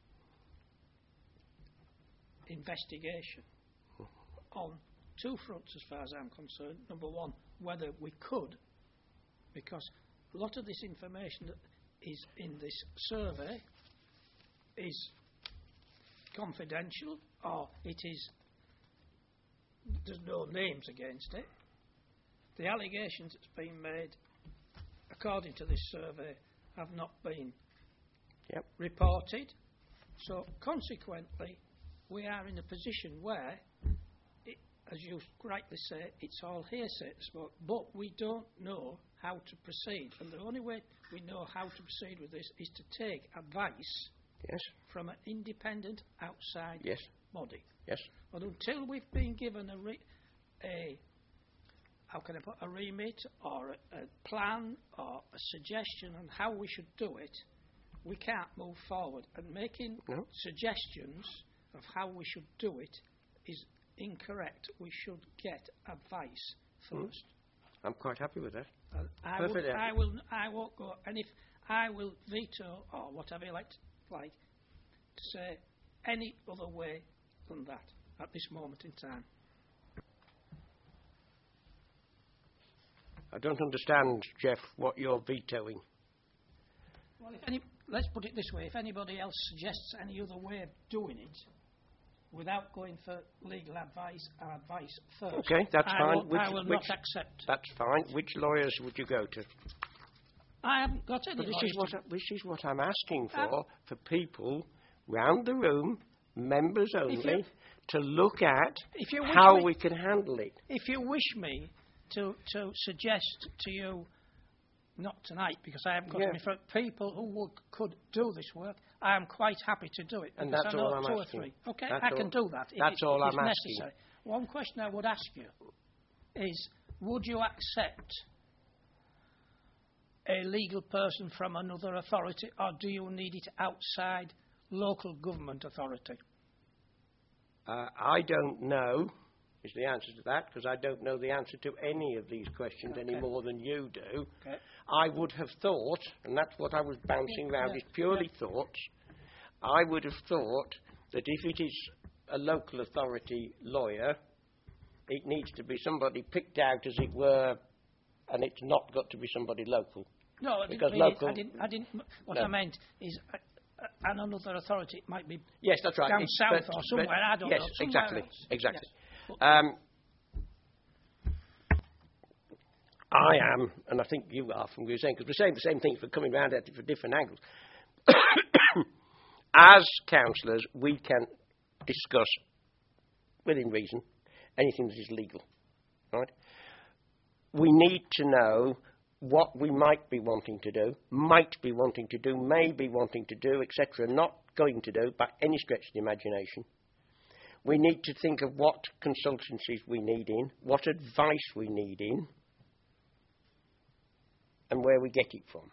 investigation on two fronts as far as I'm concerned. Number one, whether we could, because a lot of this information that is in this survey is confidential, or it is, there's no names against it. The allegations that's been made, according to this survey, have not been Yep. reported. So consequently, we are in a position where, it, as you rightly say, it's all hearsay, but we don't know how to proceed. And the only way we know how to proceed with this is to take advice Yes. from an independent outside Yes. body. Yes. But until we've been given a, re- a how can I put, a remit or a, a plan or a suggestion on how we should do it, we can't move forward. And making No. suggestions of how we should do it is incorrect. We should get advice first. I'm quite happy with that. And I, Perfect, would, yeah. I will. I won't go. And if I will veto or whatever you like, to, like to say any other way than that at this moment in time. I don't understand, Jeff, what you're vetoing. Well, if any, let's put it this way: if anybody else suggests any other way of doing it, without going for legal advice or advice first, Okay, that's I fine. Will, Which- I will which- not accept. That's fine. Which lawyers would you go to? I haven't got any. But this lawyers is what to- I, this is what I'm asking for, Um, for people round the room, members only, to look at if you wish how me- we can handle it. If you wish me to, to suggest to you, not tonight because I haven't got Yeah. any front, people who would, could do this work, I am quite happy to do it. And because that's I know all I'm two asking. or three. Okay, That's I can all- do that. If that's it, all if it's I'm asking. necessary. One question I would ask you is, would you accept a legal person from another authority, or do you need it outside local government authority? Uh, I don't know is the answer to that, because I don't know the answer to any of these questions Okay. any more than you do. Okay. I would have thought, and that's what I was bouncing Yeah, round, yeah, is purely thoughts. I would have thought that if it is a local authority lawyer, it needs to be somebody picked out, as it were, and it's not got to be somebody local. No, I didn't Because mean local- it. I didn't. I didn't. What No. I meant is, uh, uh, and another authority. It might be Yes, that's right. down It's- south but- or somewhere. but- I don't yes, know. Somewhere exactly, else. exactly. Yes. Um, I am, and I think you are from what you're saying, because we're saying the same thing, but coming round at it from different angles. As councillors, we can discuss, within reason, anything that is legal. Right? We need to know what we might be wanting to do, might be wanting to do, may be wanting to do, et cetera, not going to do by any stretch of the imagination. We need to think of what consultancies we need in, what advice we need in, and where we get it from.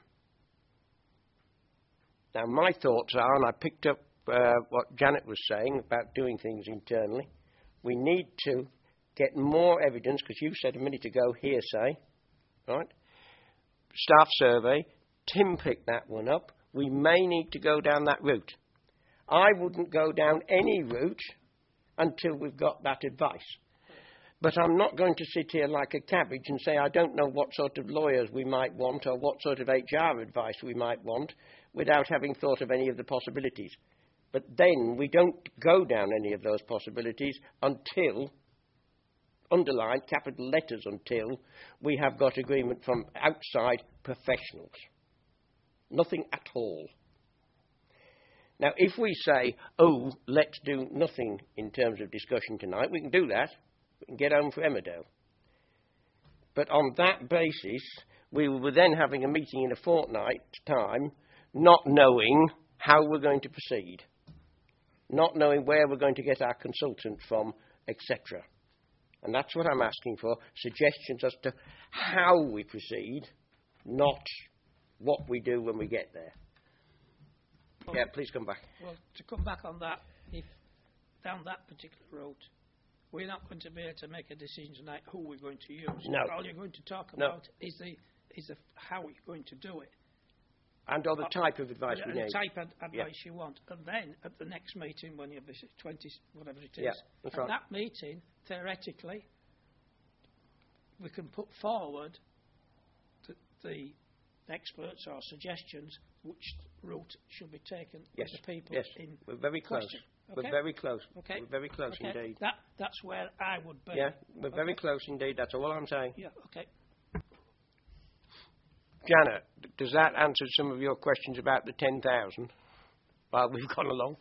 Now, my thoughts are, and I picked up uh, what Janet was saying about doing things internally, we need to get more evidence, because you said a minute ago, hearsay, right? Staff survey, Tim picked that one up. We may need to go down that route. I wouldn't go down any route until we've got that advice. But I'm not going to sit here like a cabbage and say I don't know what sort of lawyers we might want or what sort of H R advice we might want without having thought of any of the possibilities. But then we don't go down any of those possibilities until, underlined, capital letters until, we have got agreement from outside professionals. Nothing at all. Now, if we say, oh, let's do nothing in terms of discussion tonight, we can do that. We can get home for Emmerdale. But on that basis, we were then having a meeting in a fortnight's time, not knowing how we're going to proceed, not knowing where we're going to get our consultant from, et cetera. And that's what I'm asking for, suggestions as to how we proceed, not what we do when we get there. Well, yeah, please come back. Well, to come back on that, if down that particular route, we're not going to be able to make a decision tonight who we're going to use. No. All you're going to talk No. about is the is the how you're going to do it. And or the Uh, type of advice we and need. the type of advice Yeah. you want. And then at the next meeting, when you're twenty, whatever it is, Yeah, that's at right. that meeting, theoretically, we can put forward the, the experts or suggestions which route should be taken Yes, with the people yes. in We're very close. question. We're Okay? very close. Okay. We're very close Okay. indeed. That, that's where I would be. Yeah, we're very Okay. close indeed. That's all I'm saying. Yeah, okay. Janet, does that answer some of your questions about the ten thousand while we've gone along?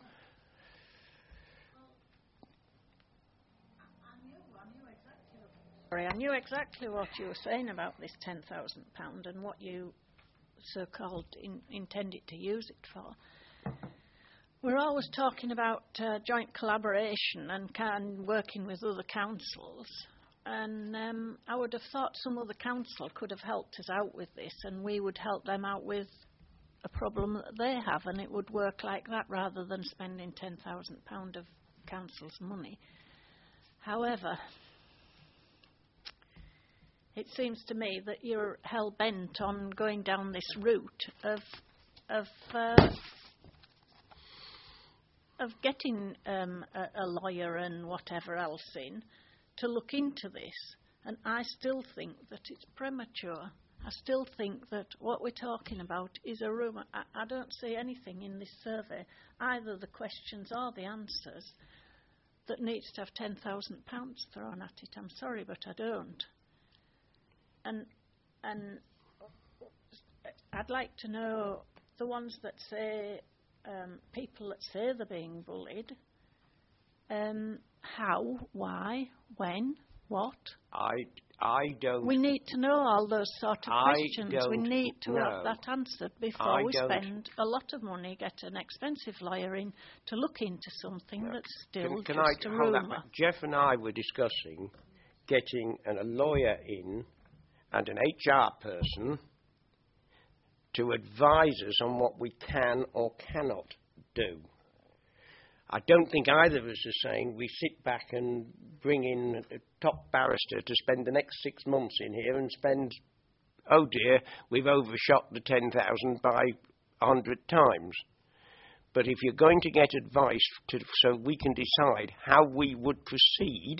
Sorry, I knew exactly what you were saying about this ten thousand pounds and what you so-called in, intended to use it for. We're always talking about uh, joint collaboration and can, working with other councils. And um, I would have thought some other council could have helped us out with this, and we would help them out with a problem that they have, and it would work like that rather than spending ten thousand pounds of council's money. However, it seems to me that you're hell-bent on going down this route of of uh, of getting um, a, a lawyer and whatever else in to look into this. And I still think that it's premature. I still think that what we're talking about is a rumour. I, I don't see anything in this survey, either the questions or the answers, that needs to have ten thousand pounds thrown at it. I'm sorry, but I don't. And and I'd like to know the ones that say, um, people that say they're being bullied, um, how, why, when, what. I, I don't. We need to know all those sort of I questions. We don't need to know. have that answered before I we don't. spend a lot of money, get an expensive lawyer in to look into something No. that's still Can, can just I a hold that rumour. back? Jeff and I were discussing getting an, a lawyer in and an H R person to advise us on what we can or cannot do. I don't think either of us is saying we sit back and bring in a top barrister to spend the next six months in here and spend, oh dear, we've overshot the ten thousand by a hundred times. But if you're going to get advice to, so we can decide how we would proceed,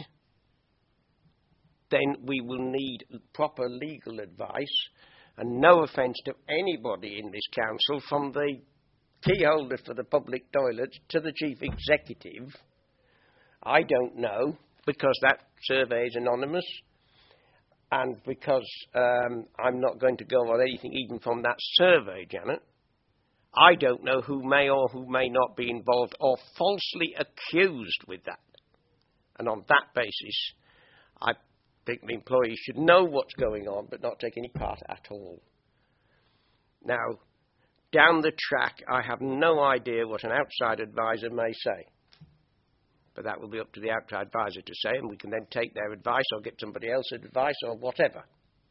then we will need proper legal advice. And no offence to anybody in this council, from the key holder for the public toilets to the chief executive, I don't know, because that survey is anonymous, and because um, I'm not going to go on anything even from that survey, Janet. I don't know who may or who may not be involved or falsely accused with that. And on that basis, I think the employees should know what's going on but not take any part at all. Now, down the track, I have no idea what an outside advisor may say. But that will be up to the outside advisor to say, and we can then take their advice or get somebody else's advice or whatever.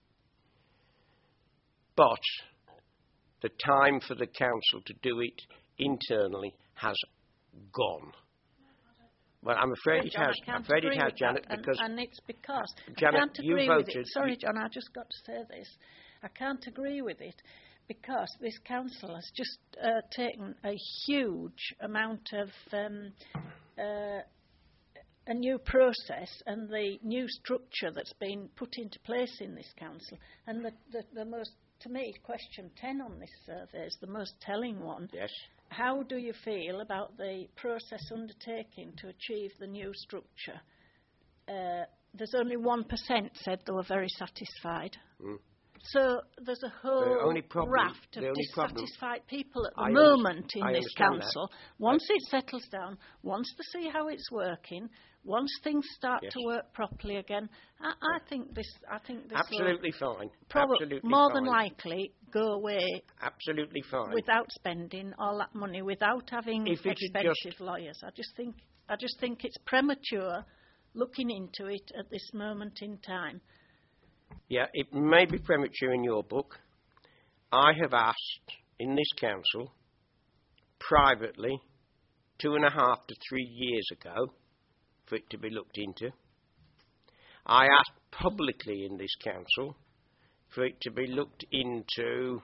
But the time for the council to do it internally has gone. Well, I'm afraid it John, has. I can't I'm afraid it agree has, with Janet, that, and, because and it's because Janet, I can't you agree with voted- it. Sorry, you- John, I just got to say this. I can't agree with it because this council has just uh, taken a huge amount of um, uh, a new process and the new structure that's been put into place in this council. And the, the, the most, to me, question ten on this survey is the most telling one. Yes. How do you feel about the process undertaken to achieve the new structure? Uh, there's only one percent said they were very satisfied. Mm. So there's a whole only problem- raft of the only problem- dissatisfied people at the I moment underst- in I this understand that. council. Once it settles down, once they see how it's working, once things start Yes. to work properly again, I, I think this. I think this Absolutely fine. will prob- Absolutely more fine. than likely go away Absolutely fine. without spending all that money, without having If it had expensive just- lawyers. I just think. I just think it's premature looking into it at this moment in time. Yeah, it may be premature in your book. I have asked in this council, privately, two and a half to three years ago, for it to be looked into. I asked publicly in this council for it to be looked into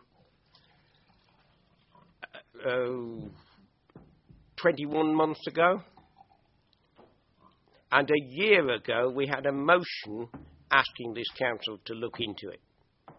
uh, oh, twenty-one months ago. And a year ago, we had a motion asking this council to look into it.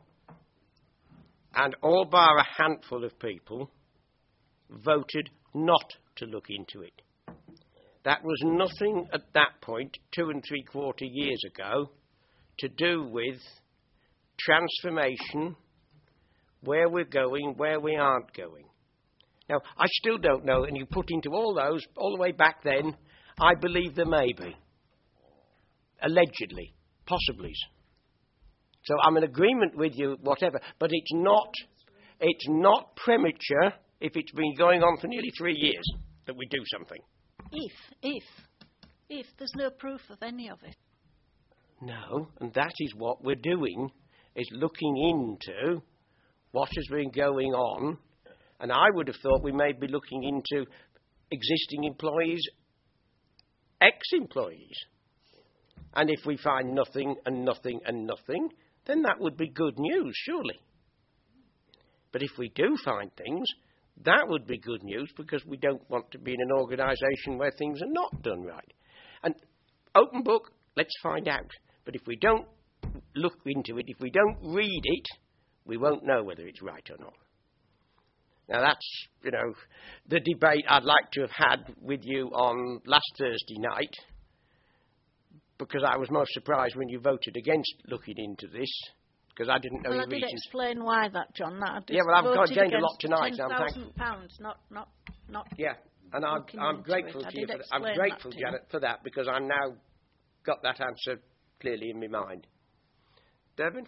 And all bar a handful of people voted not to look into it. That was nothing at that point, two and three quarter years ago, to do with transformation, where we're going, where we aren't going. Now, I still don't know, and you put into all those, all the way back then, I believe there may be. Allegedly. Possibly. So I'm in agreement with you, whatever, but it's not, it's not premature if it's been going on for nearly three years that we do something. If, if, if there's no proof of any of it. No, and that is what we're doing, is looking into what has been going on, and I would have thought we may be looking into existing employees, ex-employees. And if we find nothing and nothing and nothing, then that would be good news, surely. But if we do find things, that would be good news, because we don't want to be in an organisation where things are not done right. And open book, let's find out. But if we don't look into it, if we don't read it, we won't know whether it's right or not. Now that's, you know, the debate I'd like to have had with you on last Thursday night, because I was most surprised when you voted against looking into this, because I didn't know Well, your I did reasons. explain why that, John. That I Yeah, well, I've voted gained a against lot tonight, the and I'm thankful. ten thousand pounds, not, not, not. Yeah, and I'm, looking I'm into grateful it. I to you did for that. I'm explain grateful, that to you. Janet, for that, because I've now got that answer clearly in my mind. Devin?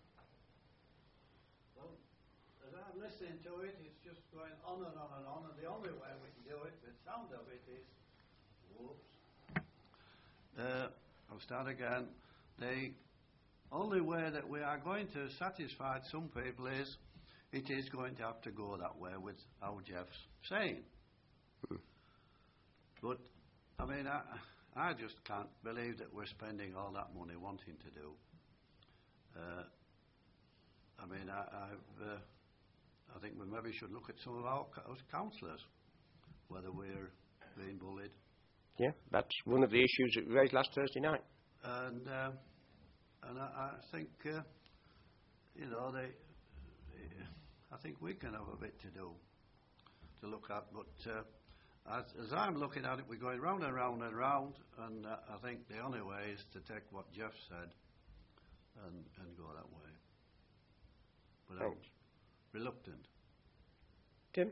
Well, as I'm listening to it, it's just going on and on and on, and the only way we can do it, the sound of it is, whoops. Uh, I'll start again. The only way that we are going to satisfy some people is it is going to have to go that way with how Jeff's saying. Hmm. But, I mean, I, I just can't believe that we're spending all that money wanting to do. Uh, I mean, I, I've, uh, I think we maybe should look at some of our councillors, whether we're being bullied. Yeah, that's one of the issues that we raised last Thursday night. And uh, and I, I think, uh, you know, they, I think we can have a bit to do, to look at. But uh, as, as I'm looking at it, we're going round and round and round, and uh, I think the only way is to take what Jeff said and, and go that way. But I'm reluctant. Tim?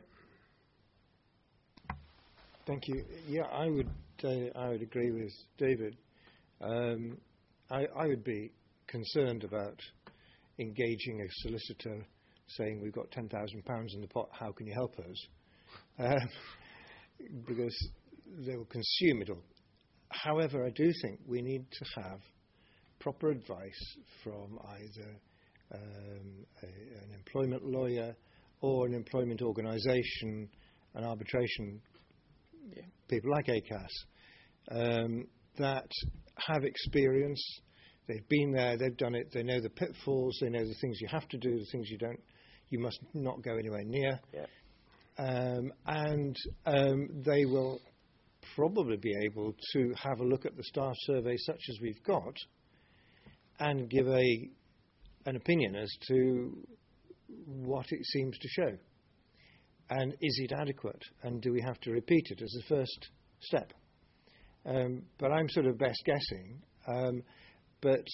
Thank you. Yeah, I would uh, I would agree with David. Um, I, I would be concerned about engaging a solicitor saying we've got ten thousand pounds in the pot, how can you help us? Um, because they will consume it all. However, I do think we need to have proper advice from either um, a, an employment lawyer or an employment organisation, an arbitration, yeah, people like A C A S, um, that have experience. They've been there, they've done it, they know the pitfalls, they know the things you have to do, the things you don't, you must not go anywhere near. Yeah. Um, and um, they will probably be able to have a look at the staff survey such as we've got and give a an opinion as to what it seems to show. And is it adequate? And do we have to repeat it as a first step? Um, but I'm sort of best guessing. Um, but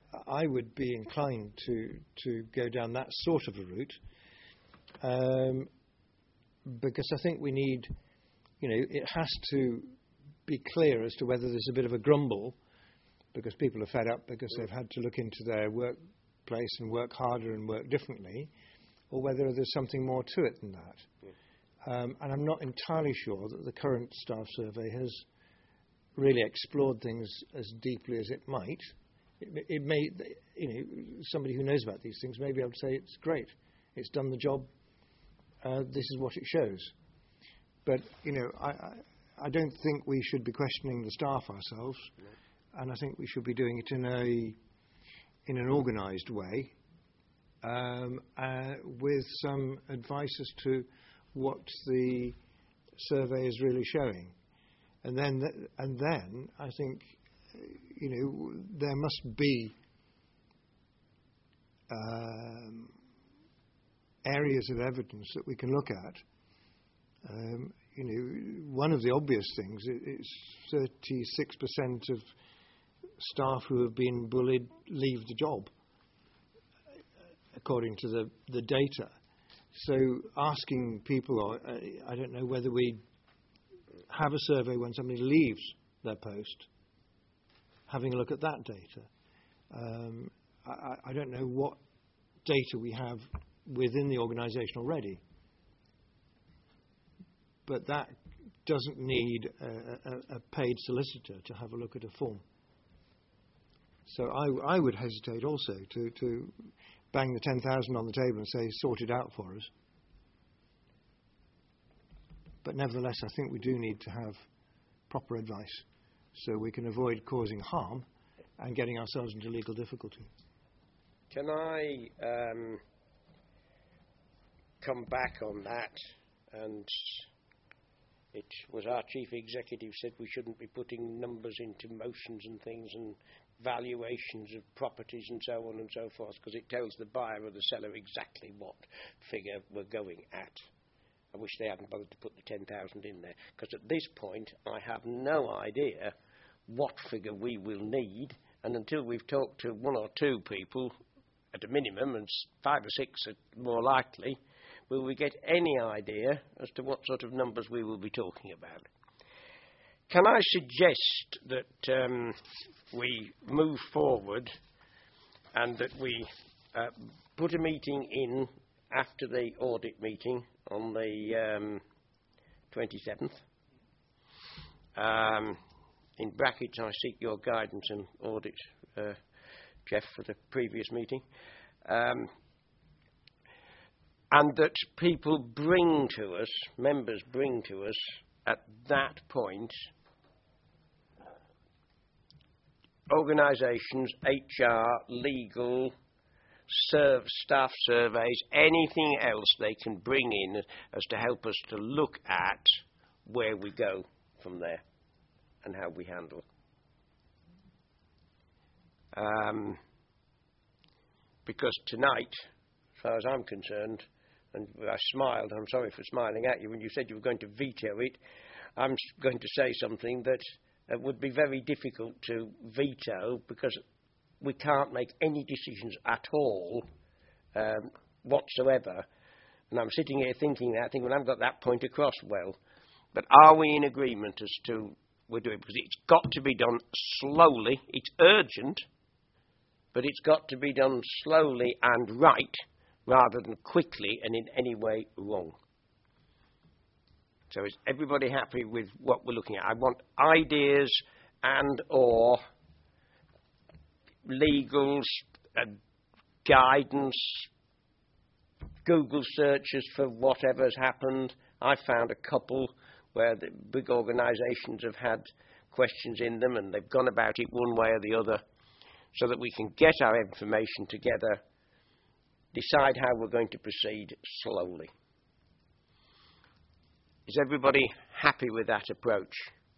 I would be inclined to to go down that sort of a route, um, because I think we need, you know, it has to be clear as to whether there's a bit of a grumble because people are fed up because they've had to look into their workplace and work harder and work differently, or whether there's something more to it than that. Yeah. Um, and I'm not entirely sure that the current staff survey has really explored things as deeply as it might. It, it may, you know, somebody who knows about these things may be able to say it's great, it's done the job, uh, this is what it shows. But, you know, I, I, I don't think we should be questioning the staff ourselves, no. And I think we should be doing it in a in an organised way, um, uh, with some advice as to what the survey is really showing. And then, th- and then I think, you know, there must be um, areas of evidence that we can look at. Um, you know, one of the obvious things is thirty-six percent of staff who have been bullied leave the job, according to the, the data. So asking people, or, uh, I don't know whether we have a survey when somebody leaves their post, having a look at that data. Um, I, I don't know what data we have within the organisation already, but that doesn't need a, a, a paid solicitor to have a look at a form. So I, I would hesitate also to, to bang the ten thousand on the table and say, sort it out for us. But nevertheless, I think we do need to have proper advice so we can avoid causing harm and getting ourselves into legal difficulty. Can I um, come back on that? And it was our chief executive said we shouldn't be putting numbers into motions and things and valuations of properties and so on and so forth, because it tells the buyer or the seller exactly what figure we're going at. I wish they hadn't bothered to put the ten thousand in there, because at this point I have no idea what figure we will need, and until we've talked to one or two people at a minimum, and five or six are more likely, will we get any idea as to what sort of numbers we will be talking about. Can I suggest that um, we move forward and that we uh, put a meeting in after the audit meeting on the um, twenty-seventh? Um, in brackets, I seek your guidance and audit, uh, Jeff, for the previous meeting. Um, and that people bring to us, members bring to us at that point, organisations, H R, legal, serve, staff surveys, anything else they can bring in as to help us to look at where we go from there and how we handle. Um, because tonight, as far as I'm concerned, and I smiled, I'm sorry for smiling at you when you said you were going to veto it, I'm going to say something that it would be very difficult to veto, because we can't make any decisions at all um, whatsoever. And I'm sitting here thinking that, thinking, well, I haven't got that point across well. But are we in agreement as to we're doing? Because it's got to be done slowly. It's urgent, but it's got to be done slowly and right, rather than quickly and in any way wrong. So is everybody happy with what we're looking at? I want ideas and or legals, uh, guidance, Google searches for whatever's happened. I found a couple where the big organisations have had questions in them and they've gone about it one way or the other, so that we can get our information together, decide how we're going to proceed slowly. Is everybody happy with that approach?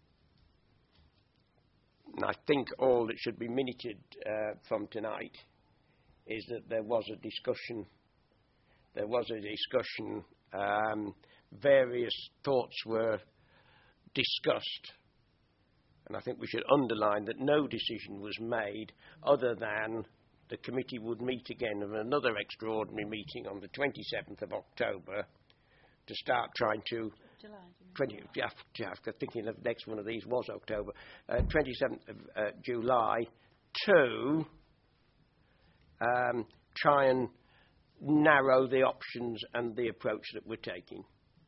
And I think all that should be minuted uh, from tonight is that there was a discussion, there was a discussion, um, various thoughts were discussed, and I think we should underline that no decision was made other than the committee would meet again of another extraordinary meeting on the twenty-seventh of October to start trying to July. twenty, yeah, yeah, thinking the next one of these was October, uh, twenty-seventh of uh, July, to um, try and narrow the options and the approach that we're taking.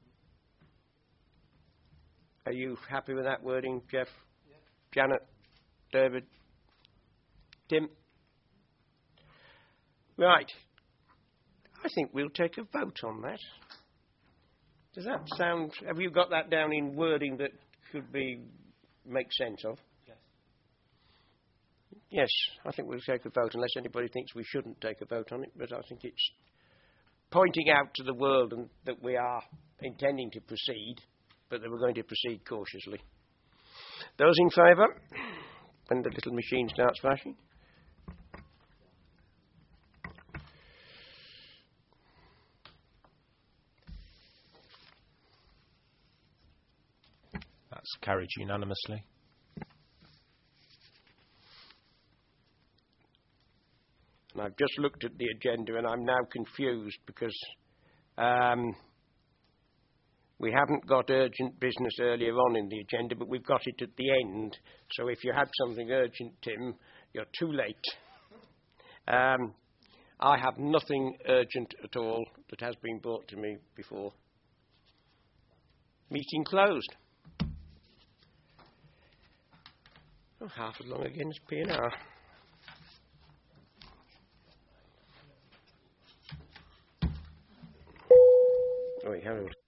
Are you happy with that wording, Jeff? Yeah. Janet? David? Tim? Right. I think we'll take a vote on that. Does that sound... Have you got that down in wording that could be... make sense of? Yes. Yes, I think we'll take a vote, unless anybody thinks we shouldn't take a vote on it, but I think it's pointing out to the world and that we are intending to proceed, but that we're going to proceed cautiously. Those in favour? When the little machine starts flashing. That's carried unanimously. And I've just looked at the agenda and I'm now confused because um, we haven't got urgent business earlier on in the agenda, but we've got it at the end. So if you had something urgent, Tim, you're too late. Um, I have nothing urgent at all that has been brought to me before. Meeting closed. Oh, half as long again as P and R. Oh, wait, hang on.